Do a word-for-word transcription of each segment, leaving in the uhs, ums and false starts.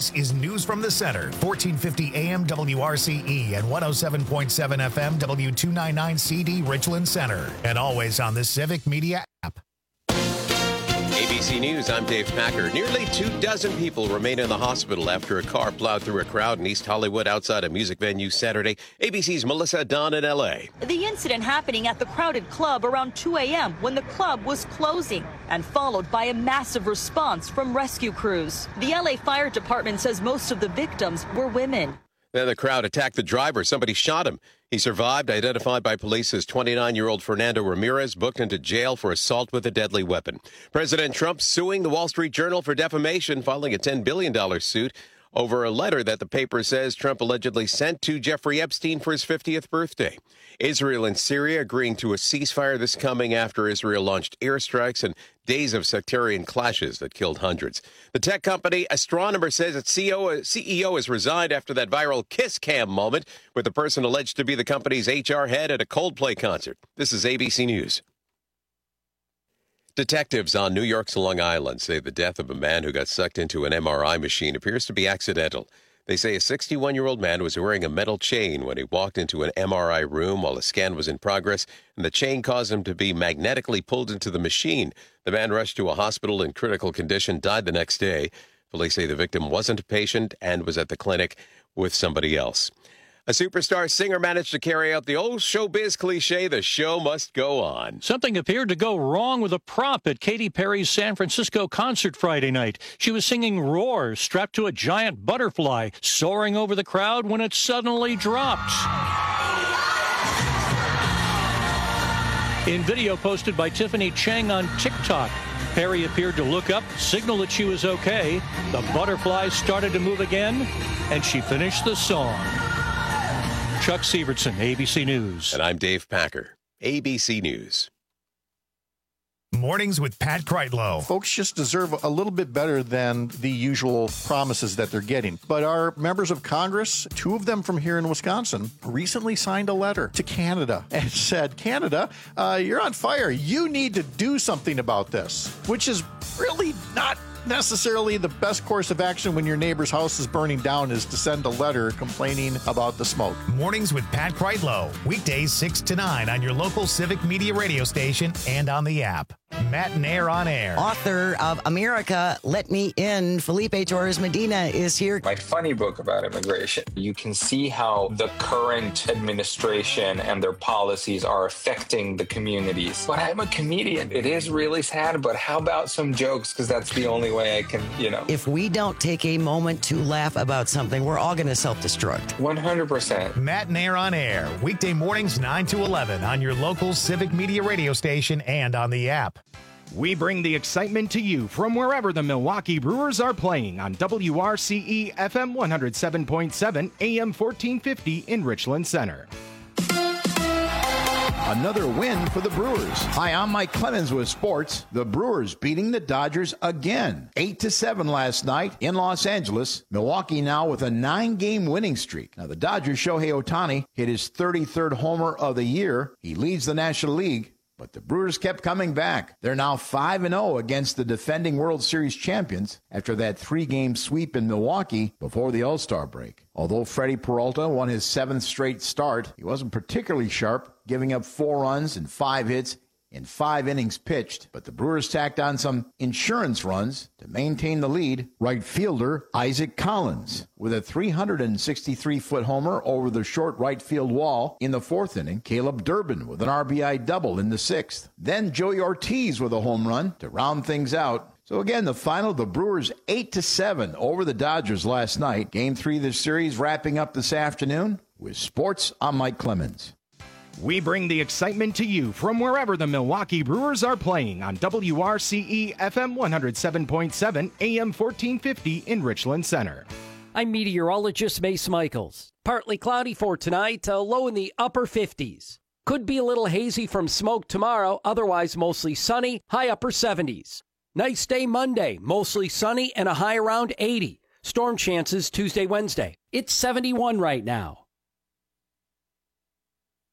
This is News from the Center, fourteen fifty A M W R C E and one oh seven point seven F M W two ninety-nine C D Richland Center. And always on the Civic Media app. A B C News, I'm Dave Packer. Nearly two dozen people remain in the hospital after a car plowed through a crowd in East Hollywood outside a music venue Saturday. A B C's Melissa Dunn in L A. The incident happening at the crowded club around two A M when the club was closing and followed by a massive response from rescue crews. The L A Fire Department says most of the victims were women. Then the crowd attacked the driver. Somebody shot him. He survived, identified by police as twenty-nine-year-old Fernando Ramirez, booked into jail for assault with a deadly weapon. President Trump suing the Wall Street Journal for defamation, filing a ten billion dollars suit over a letter that the paper says Trump allegedly sent to Jeffrey Epstein for his fiftieth birthday. Israel and Syria agreeing to a ceasefire this coming after Israel launched airstrikes and days of sectarian clashes that killed hundreds. The tech company Astronomer says its C E O has resigned after that viral kiss cam moment with the person alleged to be the company's H R head at a Coldplay concert. This is A B C News. Detectives on New York's Long Island say the death of a man who got sucked into an M R I machine appears to be accidental. They say a sixty-one-year-old man was wearing a metal chain when he walked into an M R I room while a scan was in progress, and the chain caused him to be magnetically pulled into the machine. The man rushed to a hospital in critical condition, died the next day. Police say the victim wasn't a patient and was at the clinic with somebody else. A superstar singer managed to carry out the old showbiz cliche, the show must go on. Something appeared to go wrong with a prop at Katy Perry's San Francisco concert Friday night. She was singing Roar, strapped to a giant butterfly, soaring over the crowd when it suddenly dropped. In video posted by Tiffany Cheng on TikTok, Perry appeared to look up, signal that she was okay. The butterfly started to move again, and she finished the song. Chuck Sievertson, A B C News. And I'm Dave Packer, A B C News. Mornings with Pat Kreitlow. Folks just deserve a little bit better than the usual promises that they're getting. But our members of Congress, two of them from here in Wisconsin, recently signed a letter to Canada and said, Canada, uh, you're on fire. You need to do something about this, which is really not necessarily the best course of action when your neighbor's house is burning down, is to send a letter complaining about the smoke. Mornings with Pat Kreitlow. Weekdays six to nine on your local Civic Media radio station and on the app. Matt and Air on Air. Author of America, Let Me In, Felipe Torres Medina is here. My funny book about immigration. You can see how the current administration and their policies are affecting the communities. But I'm a comedian. It is really sad, but how about some jokes? Because that's the only way I can, you know. If we don't take a moment to laugh about something, we're all going to self-destruct. one hundred percent. Matt and Air on Air. Weekday mornings nine to eleven on your local Civic Media radio station and on the app. We bring the excitement to you from wherever the Milwaukee Brewers are playing on W R C E F M one oh seven point seven, A M fourteen fifty in Richland Center. Another win for the Brewers. Hi, I'm Mike Clemens with sports. The Brewers beating the Dodgers again. eight to seven last night in Los Angeles. Milwaukee now with a nine-game winning streak. Now, the Dodgers' Shohei Ohtani hit his thirty-third homer of the year. He leads the National League. But the Brewers kept coming back. They're now five and oh against the defending World Series champions after that three-game sweep in Milwaukee before the All-Star break. Although Freddie Peralta won his seventh straight start, he wasn't particularly sharp, giving up four runs and five hits in five innings pitched. But the Brewers tacked on some insurance runs to maintain the lead. Right fielder Isaac Collins with a three hundred sixty-three foot homer over the short right field wall in the fourth inning. Caleb Durbin with an R B I double in the sixth. Then Joey Ortiz with a home run to round things out. So again, the final, the Brewers eight to seven over the Dodgers last night. Game three of the series wrapping up this afternoon. With sports, I'm Mike Clemens. We bring the excitement to you from wherever the Milwaukee Brewers are playing on W R C E F M one oh seven point seven, A M fourteen fifty in Richland Center. I'm meteorologist Mace Michaels. Partly cloudy for tonight, a low in the upper fifties. Could be a little hazy from smoke tomorrow, otherwise mostly sunny, high upper seventies. Nice day Monday, mostly sunny and a high around eighty. Storm chances Tuesday, Wednesday. It's seventy-one right now.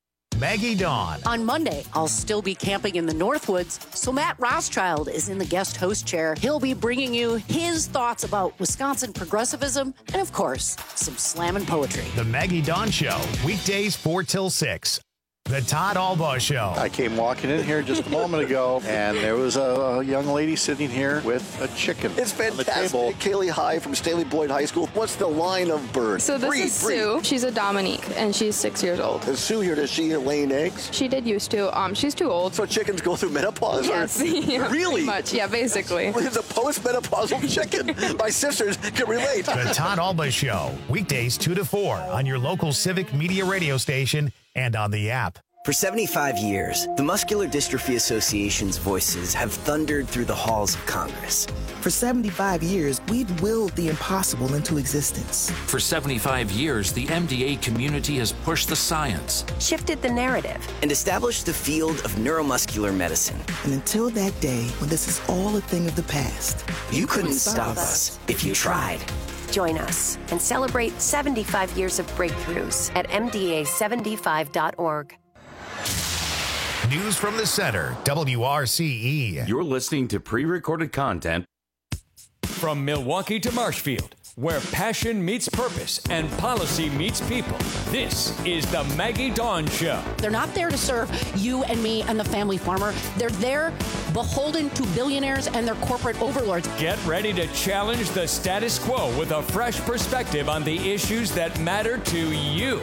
Maggie Dawn. On Monday, I'll still be camping in the Northwoods, so Matt Rothschild is in the guest host chair. He'll be bringing you his thoughts about Wisconsin progressivism and, of course, some slammin' poetry. The Maggie Dawn Show, weekdays four till six. The Todd Albaugh Show. I came walking in here just a moment ago, and there was a, a young lady sitting here with a chicken. It's fantastic. On the table. Kaylee High from Staley Boyd High School. What's the line of bird? So this breed, is breed. Sue. She's a Dominique, and she's six years old. Is Sue here? Does she laying eggs? She did used to. Um, she's too old. So chickens go through menopause? Yes. Or? Yeah, really? pretty much. Yeah, basically. It's a post-menopausal chicken. My sisters can relate. The Todd Albaugh Show, weekdays two to four on your local Civic Media radio station and on the app. For seventy-five years, the Muscular Dystrophy Association's voices have thundered through the halls of Congress. For seventy-five years, we've willed the impossible into existence. For seventy-five years, the M D A community has pushed the science, shifted the narrative, and established the field of neuromuscular medicine. And until that day, when this is all a thing of the past, you, you couldn't stop us if you tried. Join us and celebrate seventy-five years of breakthroughs at M D A seventy-five dot org. News from the Center, W R C E. You're listening to pre-recorded content from Milwaukee to Marshfield, where passion meets purpose and policy meets people. This is the Maggie Dawn Show. They're not there to serve you and me and the family farmer. They're there beholden to billionaires and their corporate overlords. Get ready to challenge the status quo with a fresh perspective on the issues that matter to you.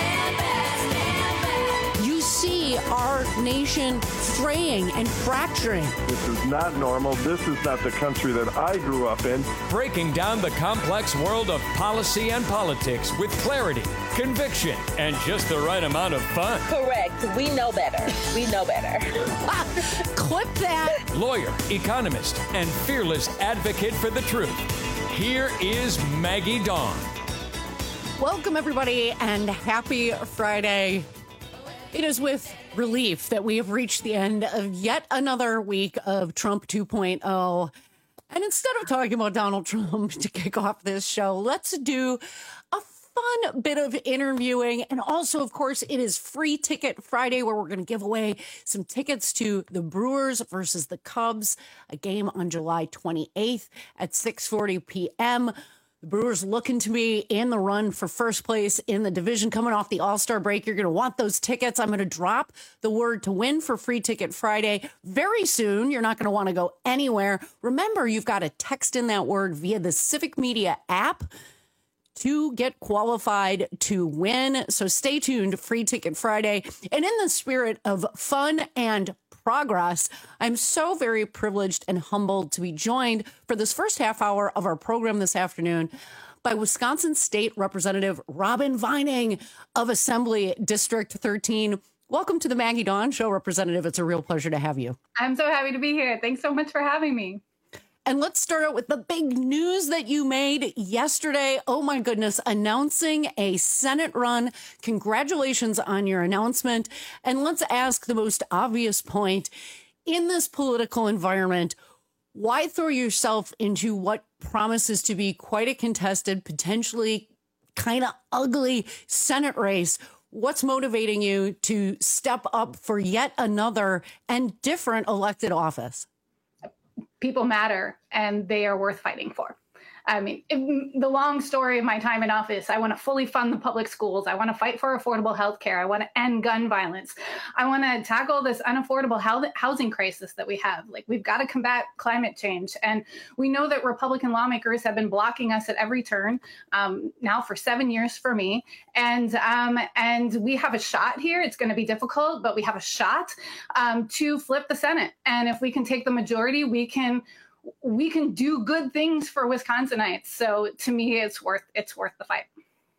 See our nation fraying and fracturing. This is not normal. This is not the country that I grew up in. Breaking down the complex world of policy and politics with clarity, conviction, and just the right amount of fun. Correct. We know better. We know better. Clip that. Lawyer, economist, and fearless advocate for the truth. Here is Maggie Dawn. Welcome, everybody, and happy Friday. It is with relief that we have reached the end of yet another week of Trump two point oh. And instead of talking about Donald Trump to kick off this show, let's do a fun bit of interviewing. And also, of course, it is Free Ticket Friday, where we're going to give away some tickets to the Brewers versus the Cubs, a game on July twenty-eighth at six forty p.m. The Brewers looking to be in the run for first place in the division coming off the All-Star break. You're going to want those tickets. I'm going to drop the word to win for Free Ticket Friday very soon. You're not going to want to go anywhere. Remember, you've got to text in that word via the Civic Media app to get qualified to win. So stay tuned, Free Ticket Friday. And in the spirit of fun and progress, I'm so very privileged and humbled to be joined for this first half hour of our program this afternoon by Wisconsin State Representative Robin Vining of Assembly District thirteen. Welcome to the Maggie Dawn Show, Representative. It's a real pleasure to have you. I'm so happy to be here. Thanks so much for having me. And let's start out with the big news that you made yesterday. Oh, my goodness, announcing a Senate run. Congratulations on your announcement. And let's ask the most obvious point. In this political environment, why throw yourself into what promises to be quite a contested, potentially kind of ugly Senate race? What's motivating you to step up for yet another and different elected office? People matter, and they are worth fighting for. I mean, if, the long story of my time in office, I want to fully fund the public schools. I want to fight for affordable health care. I want to end gun violence. I want to tackle this unaffordable housing crisis that we have. Like, we've got to combat climate change. And we know that Republican lawmakers have been blocking us at every turn um, now for seven years for me. And, um, and we have a shot here. It's going to be difficult, but we have a shot um, to flip the Senate. And if we can take the majority, we can we can do good things for Wisconsinites. So to me, it's worth it's worth the fight.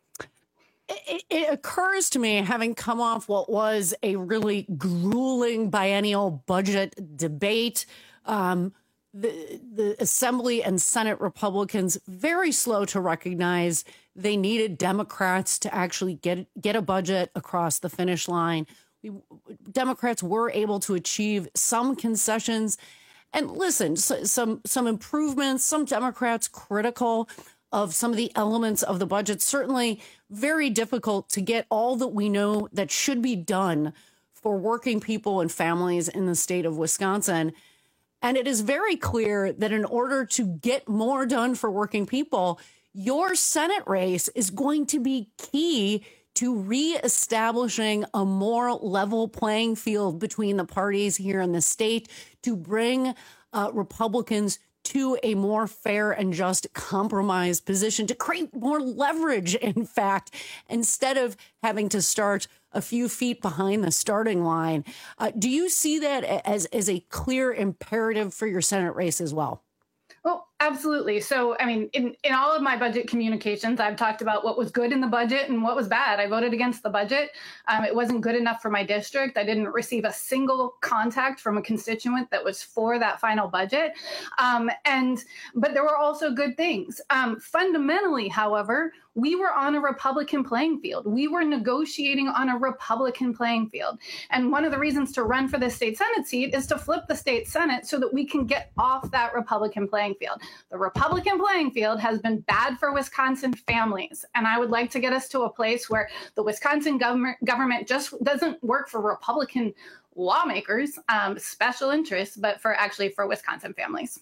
It, it occurs to me, having come off what was a really grueling biennial budget debate, um, the, the Assembly and Senate Republicans very slow to recognize they needed Democrats to actually get get a budget across the finish line. We, Democrats were able to achieve some concessions. And listen, so, some some improvements, some Democrats critical of some of the elements of the budget. Certainly very difficult to get all that we know that should be done for working people and families in the state of Wisconsin. And it is very clear that in order to get more done for working people, your Senate race is going to be key to reestablishing a more level playing field between the parties here in the state, to bring uh, Republicans to a more fair and just compromise position, to create more leverage, in fact, instead of having to start a few feet behind the starting line. Uh, do you see that as, as a clear imperative for your Senate race as well? Well, absolutely. So, I mean, in, in all of my budget communications, I've talked about what was good in the budget and what was bad. I voted against the budget. Um, it wasn't good enough for my district. I didn't receive a single contact from a constituent that was for that final budget. Um, and but there were also good things. Um, fundamentally, however, we were on a Republican playing field. We were negotiating on a Republican playing field. And one of the reasons to run for the state Senate seat is to flip the state Senate so that we can get off that Republican playing field. The Republican playing field has been bad for Wisconsin families. And I would like to get us to a place where the Wisconsin government, government just doesn't work for Republican lawmakers, um, special interests, but for actually for Wisconsin families.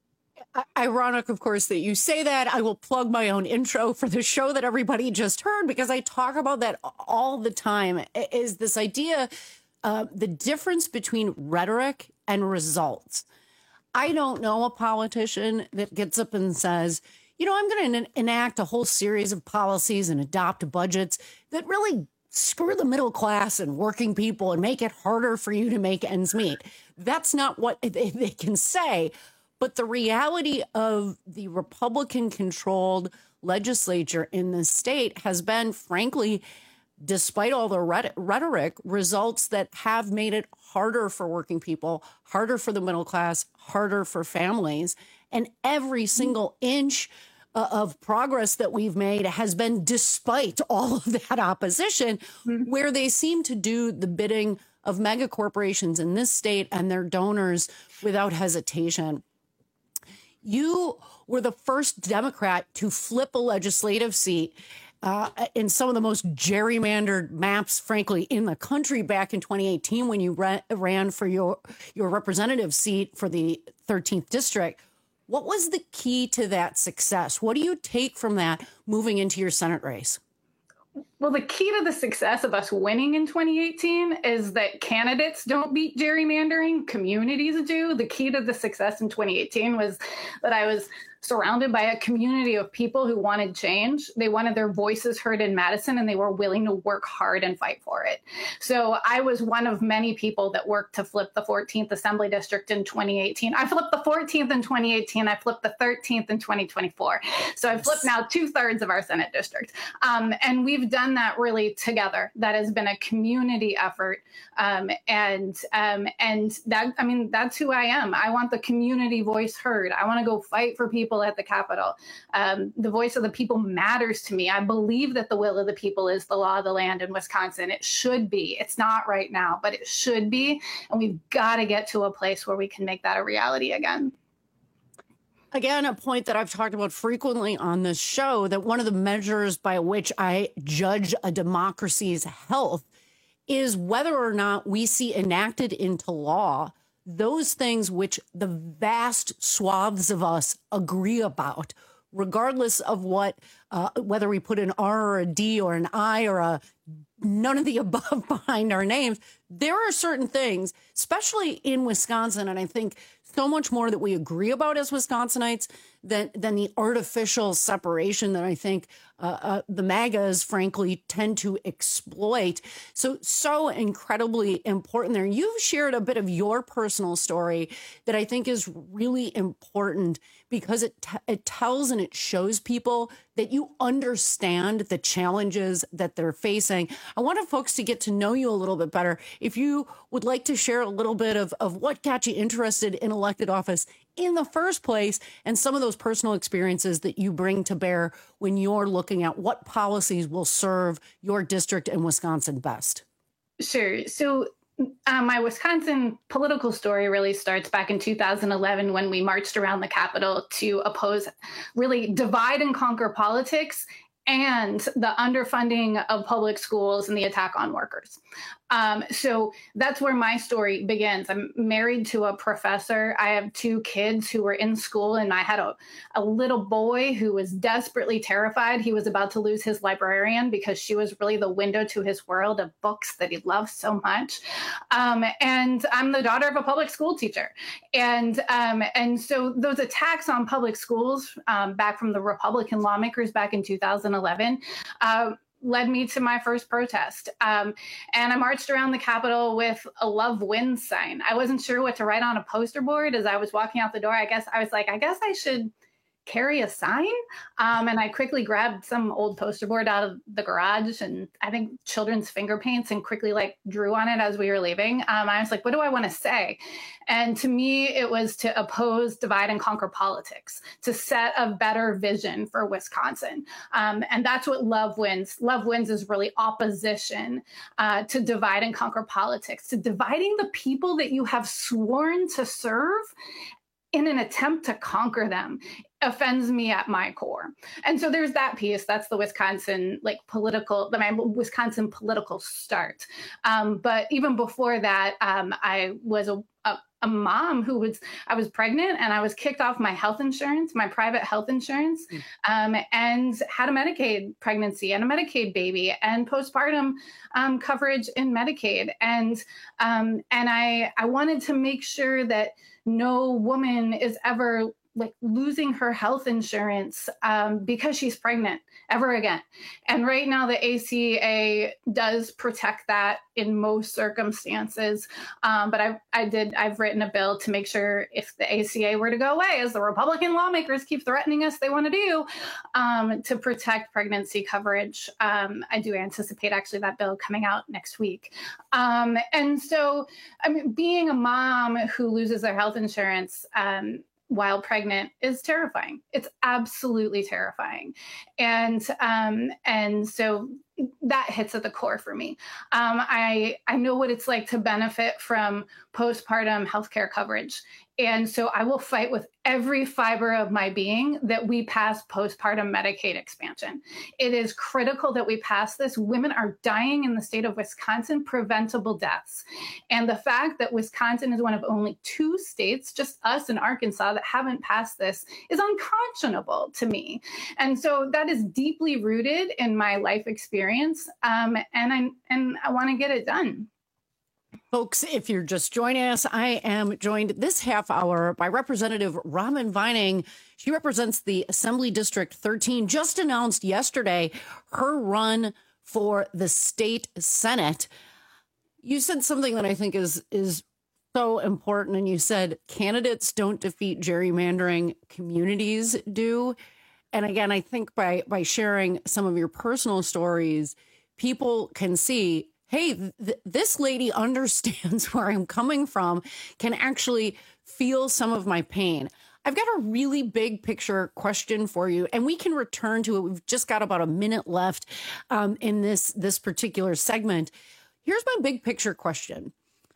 Ironic, of course, that you say that. I will plug my own intro for the show that everybody just heard, because I talk about that all the time, is this idea, uh, the difference between rhetoric and results. I don't know a politician that gets up and says, you know, I'm going to enact a whole series of policies and adopt budgets that really screw the middle class and working people and make it harder for you to make ends meet. That's not what they, they can say. But the reality of the Republican-controlled legislature in the state has been, frankly, despite all the rhetoric, results that have made it harder for working people, harder for the middle class, harder for families. And every single inch uh, of progress that we've made has been despite all of that opposition, mm-hmm. where they seem to do the bidding of mega corporations in this state and their donors without hesitation. You were the first Democrat to flip a legislative seat uh, in some of the most gerrymandered maps, frankly, in the country back in twenty eighteen when you ran, ran for your, your representative seat for the thirteenth district. What was the key to that success? What do you take from that moving into your Senate race? Well, the key to the success of us winning in twenty eighteen is that candidates don't beat gerrymandering, communities do. The key to the success in twenty eighteen was that I was surrounded by a community of people who wanted change. They wanted their voices heard in Madison, and they were willing to work hard and fight for it. So I was one of many people that worked to flip the fourteenth Assembly District in twenty eighteen. I flipped the fourteenth in twenty eighteen. I flipped the thirteenth in twenty twenty-four. So I've flipped now two thirds of our Senate district. Um, and we've done that really together. That has been a community effort. Um, and um, and that, I mean, that's who I am. I want the community voice heard. I want to go fight for people at the Capitol. Um, the voice of the people matters to me. I believe that the will of the people is the law of the land in Wisconsin. It should be. It's not right now, but it should be. And we've got to get to a place where we can make that a reality again. Again, a point that I've talked about frequently on this show, that one of the measures by which I judge a democracy's health is whether or not we see enacted into law those things which the vast swaths of us agree about, regardless of what, uh, whether we put an R or a D or an I or a none of the above behind our names. There are certain things, especially in Wisconsin, and I think so much more that we agree about as Wisconsinites than than the artificial separation that I think uh, uh, the MAGAs, frankly, tend to exploit. So, so incredibly important there. You've shared a bit of your personal story that I think is really important because it t- it tells and it shows people that you understand the challenges that they're facing. I wanted folks to get to know you a little bit better. If you would like to share a little bit of, of what got you interested in elected office in the first place and some of those personal experiences that you bring to bear when you're looking at what policies will serve your district and Wisconsin best. Sure. So Uh, my Wisconsin political story really starts back in two thousand eleven when we marched around the Capitol to oppose really divide and conquer politics and the underfunding of public schools and the attack on workers. Um, so that's where my story begins. I'm married to a professor. I have two kids who were in school, and I had a, a little boy who was desperately terrified. He was about to lose his librarian because she was really the window to his world of books that he loved so much. Um, and I'm the daughter of a public school teacher. And, um, and so those attacks on public schools um, back from the Republican lawmakers back in two thousand eleven, uh, led me to my first protest. Um, and I marched around the Capitol with a Love Wins sign. I wasn't sure what to write on a poster board as I was walking out the door. I guess I was like, I guess I should carry a sign. Um, and I quickly grabbed some old poster board out of the garage and I think children's finger paints and quickly like drew on it as we were leaving. Um, I was like, what do I want to say? And to me, it was to oppose divide and conquer politics, to set a better vision for Wisconsin. Um, and that's what Love Wins. Love Wins is really opposition uh, to divide and conquer politics, to dividing the people that you have sworn to serve in an attempt to conquer them. Offends me at my core. And so there's that piece. That's the Wisconsin like political, the my Wisconsin political start. Um, but even before that, um, I was a, a, a mom who was, I was pregnant and I was kicked off my health insurance, my private health insurance, um, and had a Medicaid pregnancy and a Medicaid baby and postpartum um, coverage in Medicaid. And um, and I I wanted to make sure that no woman is ever like losing her health insurance um, because she's pregnant ever again. And right now the A C A does protect that in most circumstances. Um, but I, I did, I've written a bill to make sure if the A C A were to go away, as the Republican lawmakers keep threatening us they want to do, um, to protect pregnancy coverage. Um, I do anticipate actually that bill coming out next week. Um, and so, I mean, being a mom who loses their health insurance, um, while pregnant is terrifying. It's absolutely terrifying. And um, and so that hits at the core for me. Um, I, I know what it's like to benefit from postpartum healthcare coverage. And so I will fight with every fiber of my being that we pass postpartum Medicaid expansion. It is critical that we pass this. Women are dying in the state of Wisconsin, preventable deaths. And the fact that Wisconsin is one of only two states, just us and Arkansas, that haven't passed this is unconscionable to me. And so that is deeply rooted in my life experience. Um, and I, and I want to get it done. Folks, if you're just joining us, I am joined this half hour by Representative Robin Vining. She represents the Assembly District thirteen, just announced yesterday her run for the state Senate. You said something that I think is is so important, and you said candidates don't defeat gerrymandering, communities do. And again, I think by by sharing some of your personal stories, people can see, hey, th- this lady understands where I'm coming from, can actually feel some of my pain. I've got a really big picture question for you, and we can return to it. We've just got about a minute left um, in this, this particular segment. Here's my big picture question.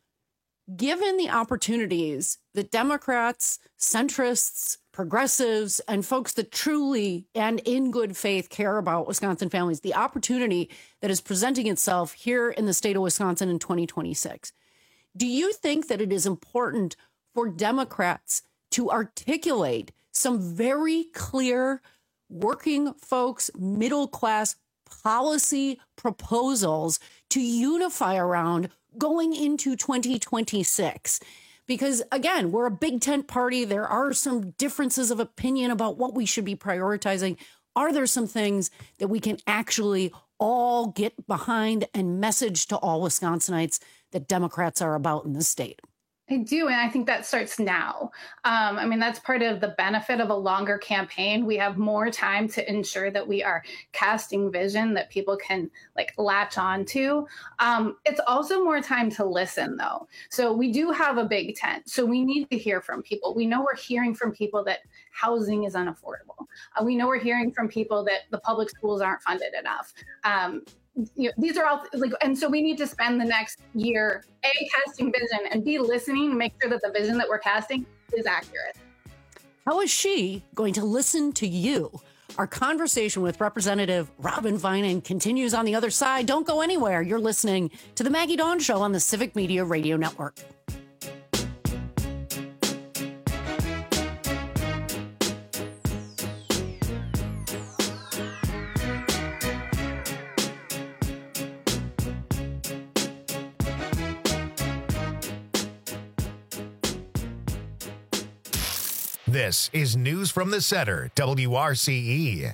Given the opportunities that Democrats, centrists, progressives, and folks that truly and in good faith care about Wisconsin families, the opportunity that is presenting itself here in the state of Wisconsin in twenty twenty-six, do you think that it is important for Democrats to articulate some very clear working folks, middle class policy proposals to unify around going into twenty twenty-six? Because, again, we're a big tent party. There are some differences of opinion about what we should be prioritizing. Are there some things that we can actually all get behind and message to all Wisconsinites that Democrats are about in the state? I do, and I think that starts now. Um, I mean, that's part of the benefit of a longer campaign. We have more time to ensure that we are casting vision that people can like latch on to. Um, it's also more time to listen, though. So we do have a big tent. So we need to hear from people. We know we're hearing from people that housing is unaffordable. Uh, we know we're hearing from people that the public schools aren't funded enough. Um, You know, these are all like, and so we need to spend the next year A, casting vision, and B, listening to make sure that the vision that we're casting is accurate. How is she going to listen to you? Our conversation with Representative Robin Vining continues on the other side. Don't go anywhere. You're listening to the Maggie Dawn Show on the Civic Media Radio Network. This is News from the Center, W R C E.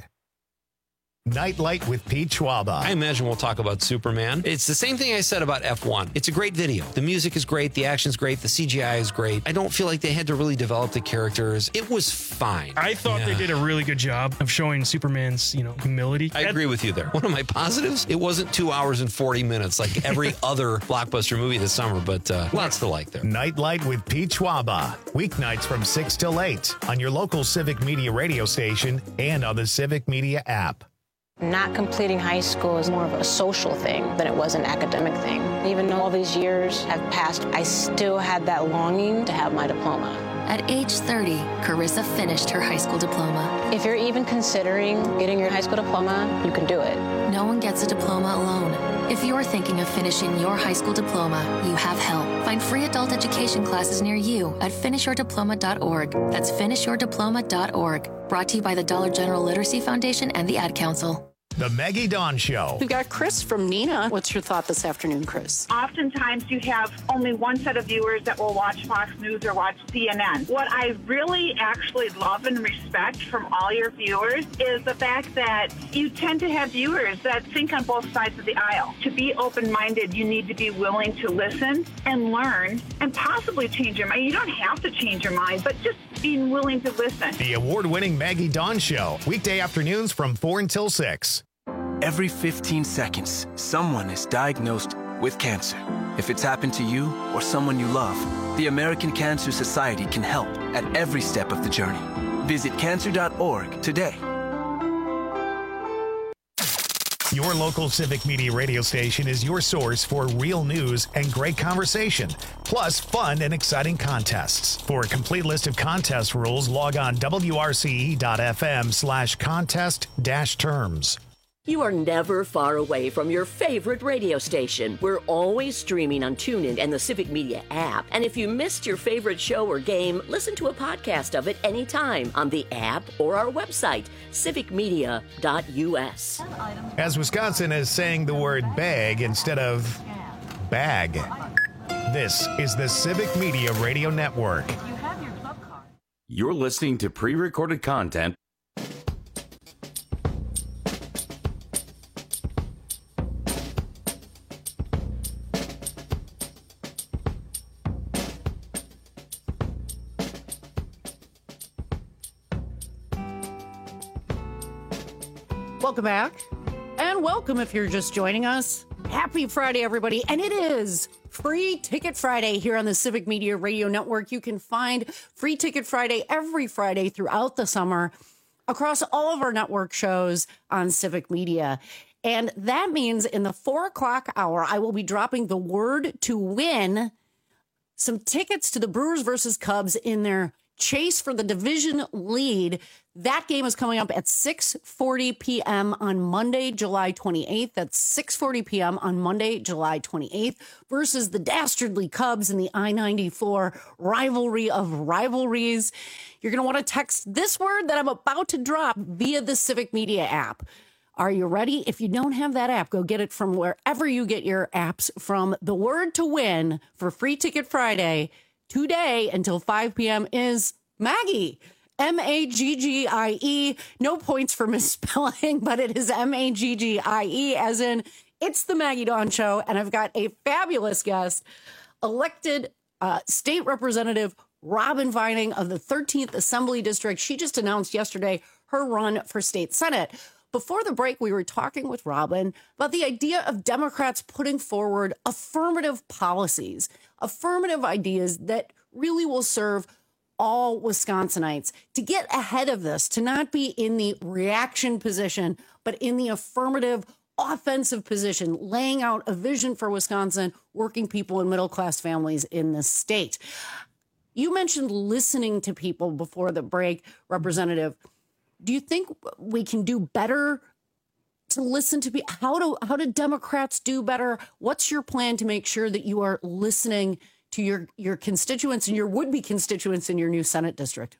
Nightlight with Pete Schwaba. I imagine we'll talk about Superman. It's the same thing I said about F one. It's a great video. The music is great. The action's great. The C G I is great. I don't feel like they had to really develop the characters. It was fine. I thought yeah. they did a really good job of showing Superman's, you know, humility. I agree with you there. One of my positives, it wasn't two hours and forty minutes like every other blockbuster movie this summer, but uh, lots to like there. Nightlight with Pete Schwaba. Weeknights from six till eight on your local Civic Media radio station and on the Civic Media app. Not completing high school is more of a social thing than it was an academic thing. Even though all these years have passed, I still had that longing to have my diploma. At age thirty, Carissa finished her high school diploma. If you're even considering getting your high school diploma, you can do it. No one gets a diploma alone. If you're thinking of finishing your high school diploma, you have help. Find free adult education classes near you at finish your diploma dot org. That's finish your diploma dot org. Brought to you by the Dollar General Literacy Foundation and the Ad Council. The Maggie Dawn Show. We've got Chris from Neenah. What's your thought this afternoon, Chris? Oftentimes you have only one set of viewers that will watch Fox News or watch C N N. What I really actually love and respect from all your viewers is the fact that you tend to have viewers that think on both sides of the aisle. To be open-minded, you need to be willing to listen and learn and possibly change your mind. You don't have to change your mind, but just being willing to listen. The award-winning Maggie Dawn Show. Weekday afternoons from four until six. Every fifteen seconds, someone is diagnosed with cancer. If it's happened to you or someone you love, the American Cancer Society can help at every step of the journey. Visit cancer dot org today. Your local Civic Media radio station is your source for real news and great conversation, plus fun and exciting contests. For a complete list of contest rules, log on W R C E dot F M slash contest dash terms. You are never far away from your favorite radio station. We're always streaming on TuneIn and the Civic Media app. And if you missed your favorite show or game, listen to a podcast of it anytime on the app or our website, civic media dot U S. As Wisconsin is saying the word bag instead of bag, this is the Civic Media Radio Network. You're listening to pre-recorded content. Welcome back. And welcome if you're just joining us. Happy Friday, everybody. And it is Free Ticket Friday here on the Civic Media Radio Network. You can find Free Ticket Friday every Friday throughout the summer across all of our network shows on Civic Media. And that means in the four o'clock hour, I will be dropping the word to win some tickets to the Brewers versus Cubs in their chase for the division lead. That game is coming up at six forty p.m. on Monday, July twenty-eighth. That's six forty p.m. on Monday, July twenty-eighth versus the dastardly Cubs in the I ninety-four rivalry of rivalries. You're going to want to text this word that I'm about to drop via the Civic Media app. Are you ready? If you don't have that app, go get it from wherever you get your apps from. The word to win for Free Ticket Friday today until five p.m. is Maggie. M A G G I E. No points for misspelling, but it is M A G G I E, as in it's the Maggie Dawn Show. And I've got a fabulous guest, elected uh, state representative Robin Vining of the thirteenth Assembly District. She just announced yesterday her run for state Senate. Before the break, we were talking with Robin about the idea of Democrats putting forward affirmative policies, affirmative ideas that really will serve all Wisconsinites. To get ahead of this, to not be in the reaction position, but in the affirmative, offensive position, laying out a vision for Wisconsin, working people and middle-class families in this state. You mentioned listening to people before the break, Representative. Do you think we can do better to listen to be how do how do Democrats do better? What's your plan to make sure that you are listening to your your constituents and your would-be constituents in your new Senate district?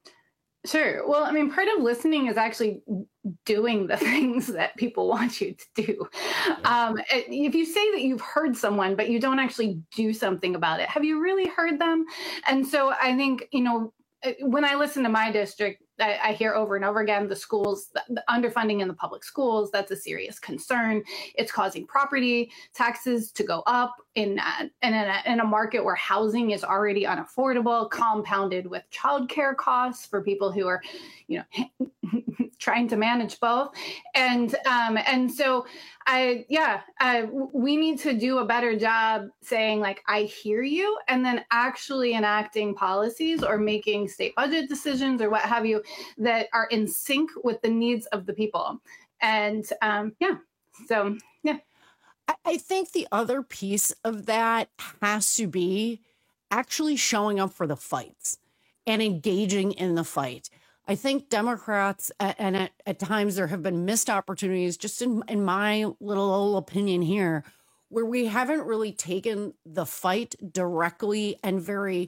Sure. Well, I mean, part of listening is actually doing the things that people want you to do. Um, if you say that you've heard someone, but you don't actually do something about it, have you really heard them? And so I think, you know, when I listen to my district, I, I hear over and over again the schools, the, the underfunding in the public schools, that's a serious concern. It's causing property taxes to go up in, uh, in, a, in a market where housing is already unaffordable, compounded with childcare costs for people who are, you know, trying to manage both. And um, and so, I yeah, I, we need to do a better job saying, like, I hear you, and then actually enacting policies or making state budget decisions or what have you that are in sync with the needs of the people. And um, yeah, so yeah. I think the other piece of that has to be actually showing up for the fights and engaging in the fight. I think Democrats, and at, at times there have been missed opportunities, just in, in my little old opinion here, where we haven't really taken the fight directly and very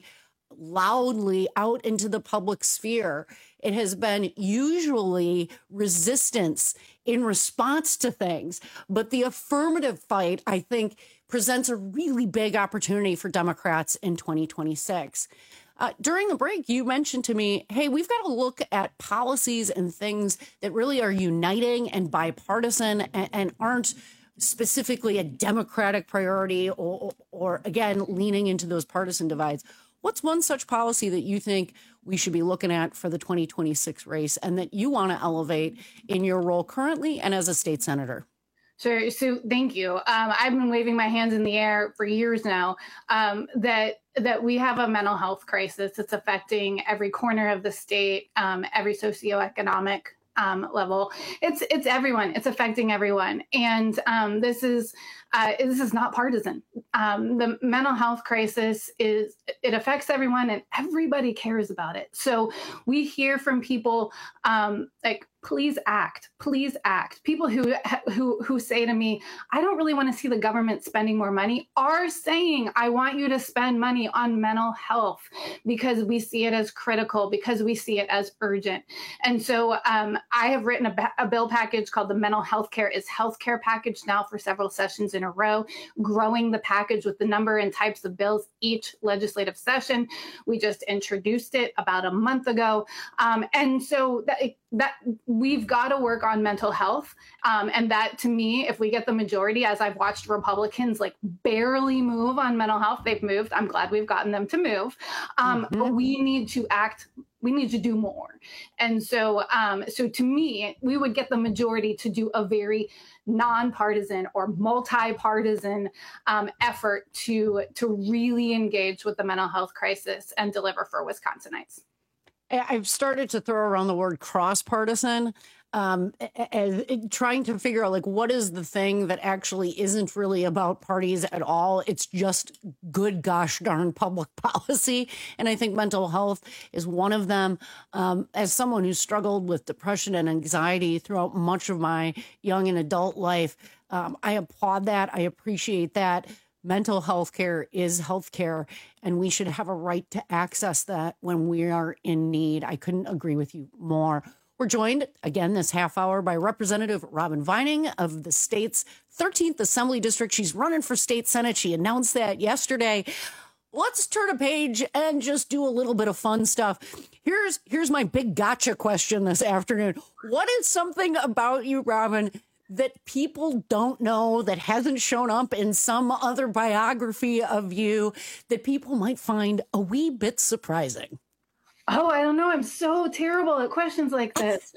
loudly out into the public sphere. It has been usually resistance in response to things. But the affirmative fight, I think, presents a really big opportunity for Democrats in twenty twenty-six. Uh, during the break, you mentioned to me, hey, we've got to look at policies and things that really are uniting and bipartisan and, and aren't specifically a Democratic priority or, or, again, leaning into those partisan divides. What's one such policy that you think we should be looking at for the twenty twenty-six race and that you want to elevate in your role currently and as a state senator? Sure. So thank you. Um, I've been waving my hands in the air for years now um, that that we have a mental health crisis that's affecting every corner of the state, um, every socioeconomic um, level. It's it's everyone. It's affecting everyone, and um, this is uh, this is not partisan. Um, the mental health crisis is it affects everyone, and everybody cares about it. So we hear from people um, like, please act, please act. People who who who say to me, I don't really want to see the government spending more money, are saying, I want you to spend money on mental health because we see it as critical, because we see it as urgent. And so um, I have written a, a bill package called the Mental Health Care is Healthcare package now for several sessions in a row, growing the package with the number and types of bills each legislative session. We just introduced it about a month ago. Um, and so that, that we've got to work on mental health. Um, and that, to me, if we get the majority, as I've watched Republicans like barely move on mental health, they've moved. I'm glad we've gotten them to move. Um, mm-hmm. But we need to act. We need to do more. And so, um, so to me, we would get the majority to do a very nonpartisan or multi-partisan um, effort to, to really engage with the mental health crisis and deliver for Wisconsinites. I've started to throw around the word cross-partisan, um, as, trying to figure out, like, what is the thing that actually isn't really about parties at all? It's just good gosh darn public policy. And I think mental health is one of them. Um, as someone who struggled with depression and anxiety throughout much of my young and adult life, um, I applaud that. I appreciate that. Mental health care is health care, and we should have a right to access that when we are in need. I couldn't agree with you more. We're joined again this half hour by Representative Robin Vining of the state's thirteenth Assembly District. She's running for state Senate. She announced that yesterday. Let's turn a page and just do a little bit of fun stuff. Here's, here's my big gotcha question this afternoon. What is something about you, Robin, that people don't know, that hasn't shown up in some other biography of you, that people might find a wee bit surprising? Oh, I don't know. I'm so terrible at questions like this.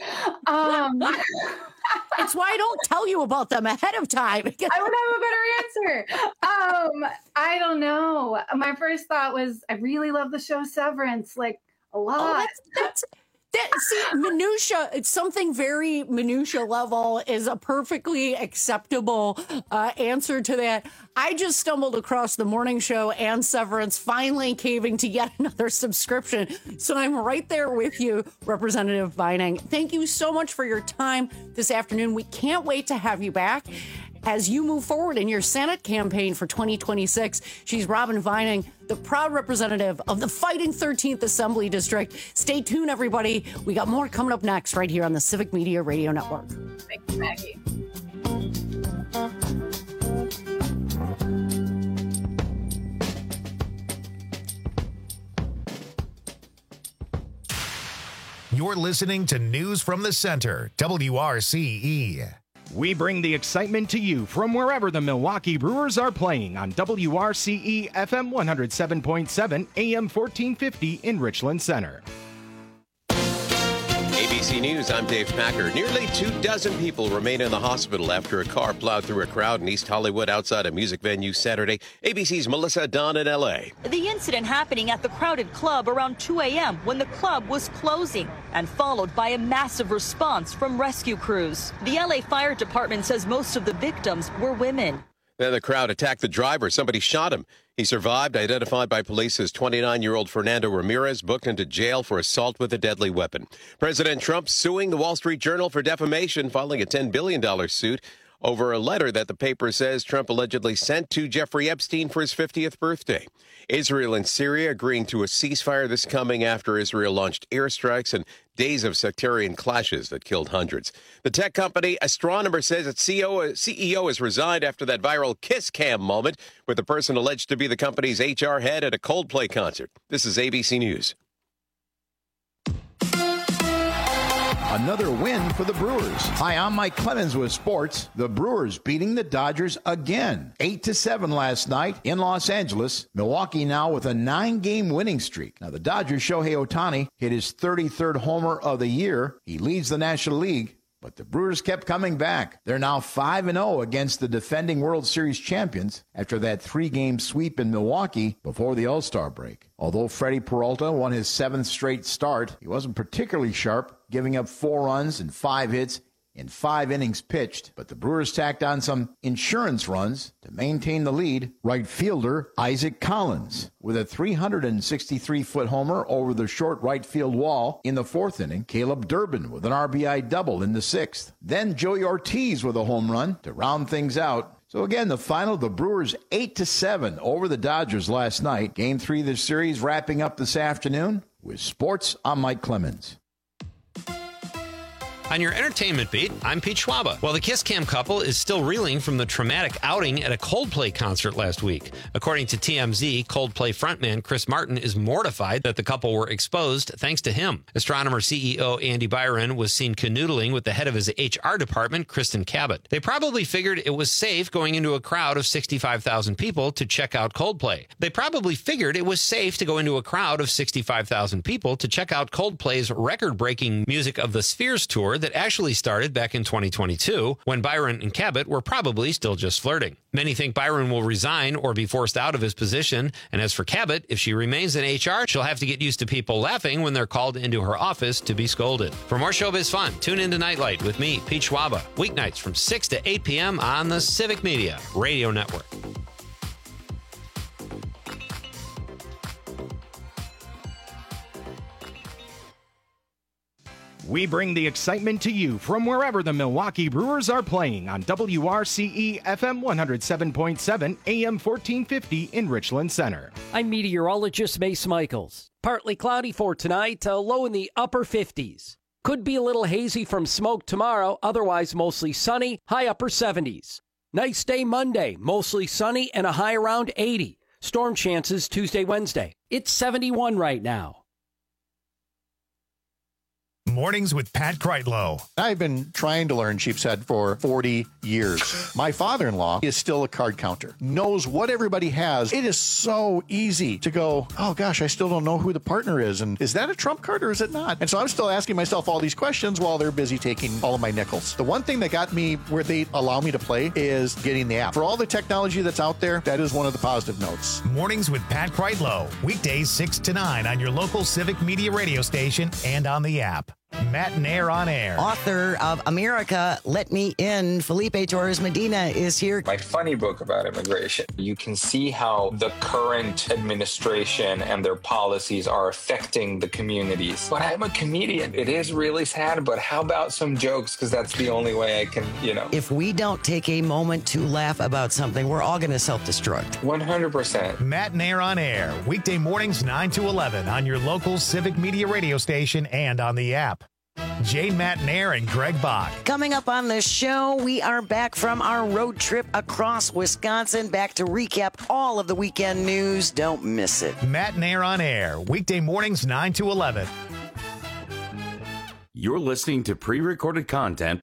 Um, it's why I don't tell you about them ahead of time. I would have a better answer. Um, I don't know. My first thought was, I really love the show Severance, like a lot. Oh, that's, that's, That, see, minutia, it's something very minutia level is a perfectly acceptable uh, answer to that. I just stumbled across the morning show and Severance finally caving to yet another subscription. So I'm right there with you, Representative Vining. Thank you so much for your time this afternoon. We can't wait to have you back as you move forward in your Senate campaign for twenty twenty-six. She's Robin Vining, the proud representative of the Fighting thirteenth Assembly District. Stay tuned, everybody. We got more coming up next right here on the Civic Media Radio Network. Thank you, Maggie. You're listening to News from the Center, W R C E. We bring the excitement to you from wherever the Milwaukee Brewers are playing on W R C E F M one oh seven point seven, A M fourteen fifty in Richland Center. A B C News, I'm Dave Packer. Nearly two dozen people remain in the hospital after a car plowed through a crowd in East Hollywood outside a music venue Saturday. A B C's Melissa Dunn in L A. The incident happening at the crowded club around two a.m. when the club was closing and followed by a massive response from rescue crews. The L A Fire Department says most of the victims were women. Then the crowd attacked the driver. Somebody shot him. He survived, identified by police as twenty-nine-year-old Fernando Ramirez, booked into jail for assault with a deadly weapon. President Trump suing the Wall Street Journal for defamation, filing a ten billion dollars suit over a letter that the paper says Trump allegedly sent to Jeffrey Epstein for his fiftieth birthday. Israel and Syria agreeing to a ceasefire, this coming after Israel launched airstrikes and days of sectarian clashes that killed hundreds. The tech company Astronomer says its C E O has resigned after that viral kiss cam moment with the person alleged to be the company's H R head at a Coldplay concert. This is A B C News. Another win for the Brewers. Hi, I'm Mike Clemens with sports. The Brewers beating the Dodgers again. eight to seven last night in Los Angeles. Milwaukee now with a nine-game winning streak. Now, the Dodgers' Shohei Ohtani hit his thirty-third homer of the year. He leads the National League. But the Brewers kept coming back. They're now five and oh against the defending World Series champions after that three-game sweep in Milwaukee before the All-Star break. Although Freddie Peralta won his seventh straight start, he wasn't particularly sharp, giving up four runs and five hits in five innings pitched. But the Brewers tacked on some insurance runs to maintain the lead. Right fielder Isaac Collins with a three hundred sixty-three foot homer over the short right field wall in the fourth inning. Caleb Durbin with an R B I double in the sixth. Then Joey Ortiz with a home run to round things out. So again, the final, the Brewers eight to seven over the Dodgers last night. Game three of the series wrapping up this afternoon. With sports, I'm Mike Clemens. On your entertainment beat, I'm Pete Schwaba. While the Kiss Cam couple is still reeling from the traumatic outing at a Coldplay concert last week. According to T M Z, Coldplay frontman Chris Martin is mortified that the couple were exposed thanks to him. Astronomer C E O Andy Byron was seen canoodling with the head of his H R department, Kristen Cabot. They probably figured it was safe going into a crowd of sixty-five thousand people to check out Coldplay. They probably figured it was safe to go into a crowd of sixty-five thousand people to check out Coldplay's record-breaking Music of the Spheres tour that actually started back in twenty twenty-two, when Byron and Cabot were probably still just flirting. Many think Byron will resign or be forced out of his position, and as for Cabot, if she remains in H R, she'll have to get used to people laughing when they're called into her office to be scolded. For more showbiz fun, tune into Nightlight with me, Pete Schwaba, weeknights from six to eight p.m. on the Civic Media Radio Network. We bring the excitement to you from wherever the Milwaukee Brewers are playing on W R C E F M one oh seven point seven, A M fourteen fifty in Richland Center. I'm meteorologist Mace Michaels. Partly cloudy for tonight, a low in the upper fifties. Could be a little hazy from smoke tomorrow, otherwise mostly sunny, high upper seventies. Nice day Monday, mostly sunny and a high around eighty. Storm chances Tuesday, Wednesday. It's seventy-one right now. Mornings with Pat Kreitlow. I've been trying to learn sheep's head for forty years. My father-in-law is still a card counter, knows what everybody has. It is so easy to go, oh gosh, I still don't know who the partner is. And is that a trump card or is it not? And so I'm still asking myself all these questions while they're busy taking all of my nickels. The one thing that got me where they allow me to play is getting the app. For all the technology that's out there, that is one of the positive notes. Mornings with Pat Kreitlow. Weekdays six to nine on your local Civic Media radio station and on the app. Matt Nair on air. Author of America, Let Me In, Felipe Torres Medina is here. My funny book about immigration. You can see how the current administration and their policies are affecting the communities. But I'm a comedian. It is really sad, but how about some jokes? Because that's the only way I can, you know. If we don't take a moment to laugh about something, we're all going to self-destruct. one hundred percent. Matt Nair on air. Weekday mornings nine to eleven on your local Civic Media radio station and on the app. Jane Matt Nair and Greg Bach. Coming up on the show, we are back from our road trip across Wisconsin, back to recap all of the weekend news. Don't miss it. Matt Nair on air, weekday mornings nine to eleven. You're listening to pre-recorded content.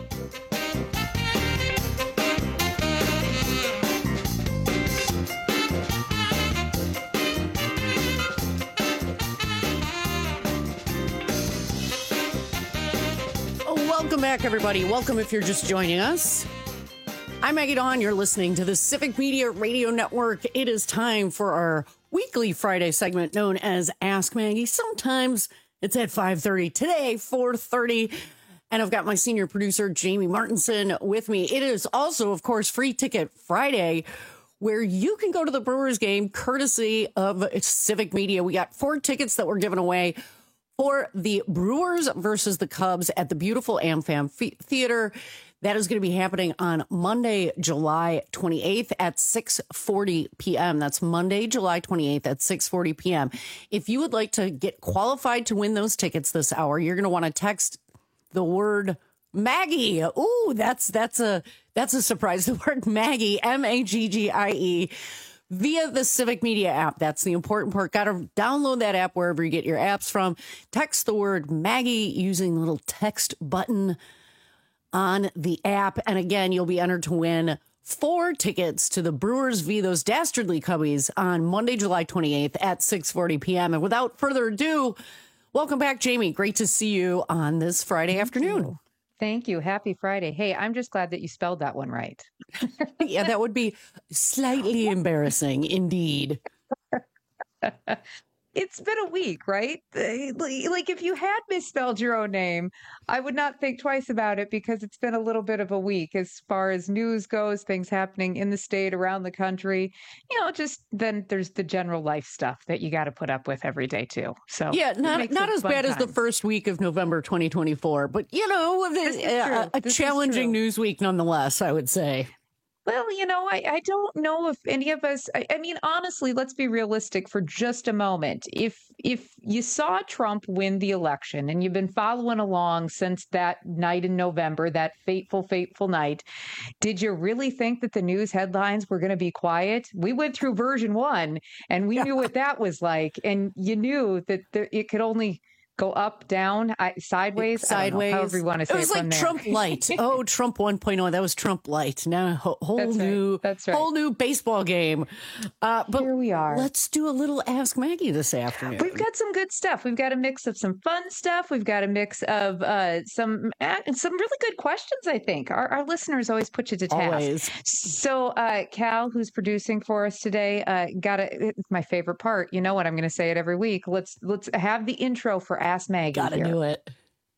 Welcome back, everybody. Welcome if you're just joining us. I'm Maggie Dawn. You're listening to the Civic Media Radio Network. It is time for our weekly Friday segment known as Ask Maggie. Sometimes it's at five thirty. Today, four thirty. And I've got my senior producer, Jamie Martinson, with me. It is also, of course, Free Ticket Friday, where you can go to the Brewers game courtesy of Civic Media. We got four tickets that were given away for the Brewers versus the Cubs at the beautiful AmFam Theater. That is going to be happening on Monday, July twenty-eighth at six forty p.m. That's Monday, July twenty-eighth at six forty p.m. If you would like to get qualified to win those tickets this hour, you're going to want to text the word Maggie. Ooh, that's that's a that's a surprise. The word Maggie, M A G G I E. Via the Civic Media app. That's the important part. Got to download that app wherever you get your apps from. Text the word Maggie using the little text button on the app. And again, you'll be entered to win four tickets to the Brewers v. those dastardly Cubbies on Monday, July twenty-eighth at six forty p.m. And without further ado, welcome back, Jamie. Great to see you on this Friday Thank afternoon. You. Thank you. Happy Friday. Hey, I'm just glad that you spelled that one right. Yeah, that would be slightly embarrassing indeed. It's been a week, right? Like if you had misspelled your own name, I would not think twice about it because it's been a little bit of a week as far as news goes, things happening in the state, around the country. You know, just then there's the general life stuff that you got to put up with every day too. So yeah, not not as bad time. as the first week of November twenty twenty-four, but you know, a, a challenging news week nonetheless, I would say. Well, you know, I, I don't know if any of us, I, I mean, honestly, let's be realistic for just a moment. If if you saw Trump win the election and you've been following along since that night in November, that fateful, fateful night, did you really think that the news headlines were going to be quiet? We went through version one and we yeah. knew what that was like. And you knew that there, it could only go up, down, I, sideways, sideways. Know, however you want to say it. It was it like there. Trump light. Oh, Trump one point oh. That was Trump light. Now whole, whole That's new, right. That's right. whole new baseball game. Uh, but here we are. Let's do a little Ask Maggie this afternoon. We've got some good stuff. We've got a mix of some fun stuff. We've got a mix of uh, some uh, some really good questions. I think our, our listeners always put you to task. Always. So uh, Cal, who's producing for us today, uh, got a, it's my favorite part. You know what? I'm going to say it every week. Let's let's have the intro for Ask Maggie. Got to do it.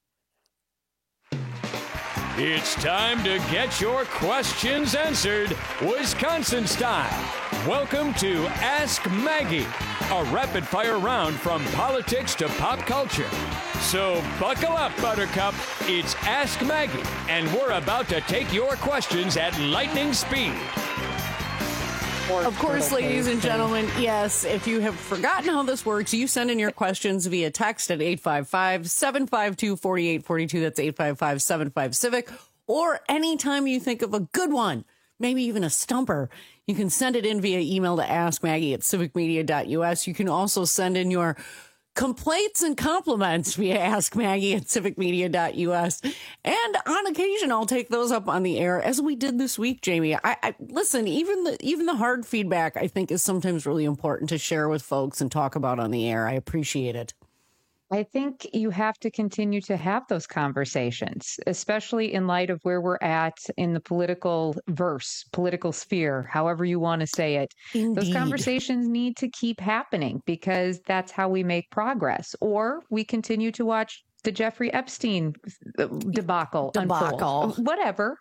It's time to get your questions answered, Wisconsin style. Welcome to Ask Maggie, a rapid-fire round from politics to pop culture. So buckle up, Buttercup. It's Ask Maggie, and we're about to take your questions at lightning speed. Of course, ladies and gentlemen, yes, if you have forgotten how this works, you send in your questions via text at eight five five, seven five two, four eight four two. That's eight five five, seven five, CIVIC. Or anytime you think of a good one, maybe even a stumper, you can send it in via email to ask maggie at civic media dot u s. You can also send in your complaints and compliments via Ask Maggie at civic media dot U S. And on occasion, I'll take those up on the air, as we did this week, Jamie. I, I listen, even the even the hard feedback, I think, is sometimes really important to share with folks and talk about on the air. I appreciate it. I think you have to continue to have those conversations, especially in light of where we're at in the political verse, political sphere, however you want to say it. Indeed. Those conversations need to keep happening because that's how we make progress. Or we continue to watch the Jeffrey Epstein debacle, Debacle. unfold. Whatever.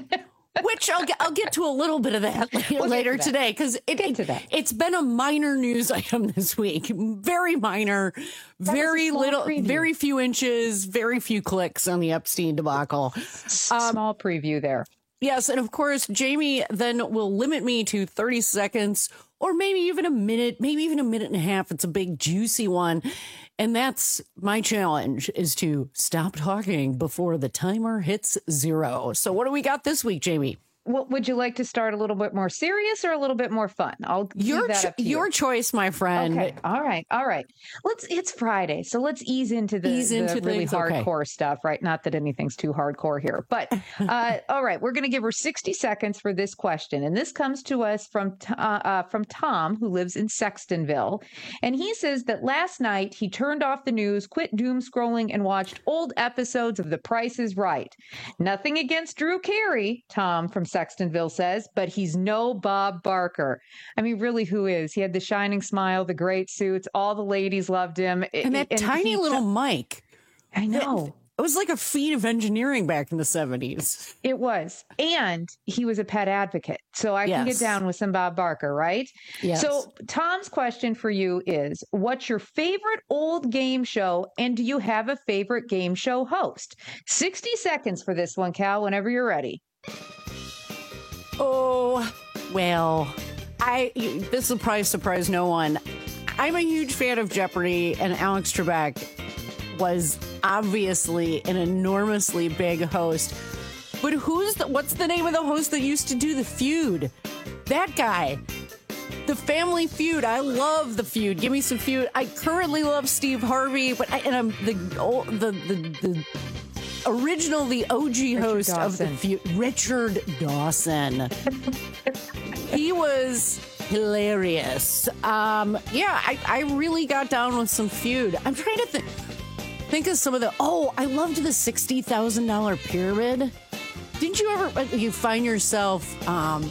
Which I'll get, I'll get to a little bit of that later, We'll later to that. today, because it, it, it's been a minor news item this week. Very minor, That very was a small little, preview. very few inches, very few clicks on the Epstein debacle. Um, Small preview there. Yes, and of course, Jamie then will limit me to thirty seconds or maybe even a minute, maybe even a minute and a half. It's a big, juicy one. And that's my challenge, is to stop talking before the timer hits zero. So what do we got this week, Jamie? Well, would you like to start a little bit more serious or a little bit more fun? I'll leave Your that cho- up to you. your choice, my friend. Okay. All right. All right. Let's. It's Friday, so let's ease into the, Ease into the really things, okay. hardcore stuff. Right? Not that anything's too hardcore here, but uh, all right. We're going to give her sixty seconds for this question, and this comes to us from uh, uh, from Tom, who lives in Sextonville, and he says that last night he turned off the news, quit doom scrolling, and watched old episodes of The Price is Right. Nothing against Drew Carey, Tom from Sextonville says, but he's no Bob Barker. I mean, really, who is? He had the shining smile, the great suits, all the ladies loved him. And that And tiny he- little mic. I know. It was like a feat of engineering back in the seventies. It was. And he was a pet advocate. So I can Yes. get down with some Bob Barker, right? Yes. So Tom's question for you is, what's your favorite old game show? And do you have a favorite game show host? sixty seconds for this one, Cal, whenever you're ready. Oh, well, I this will probably surprise no one. I'm a huge fan of Jeopardy, and Alex Trebek was obviously an enormously big host. But who's the, what's the name of the host that used to do The Feud? That guy. The Family Feud. I love The Feud. Give me some Feud. I currently love Steve Harvey, but I, and I'm the old, the the the original, the O G Richard host of The Dawson. Feud, Richard Dawson. He was hilarious. Um, yeah, I, I really got down with some Feud. I'm trying to think think of some of the. Oh, I loved the sixty thousand dollar pyramid. Didn't you ever? You find yourself, um,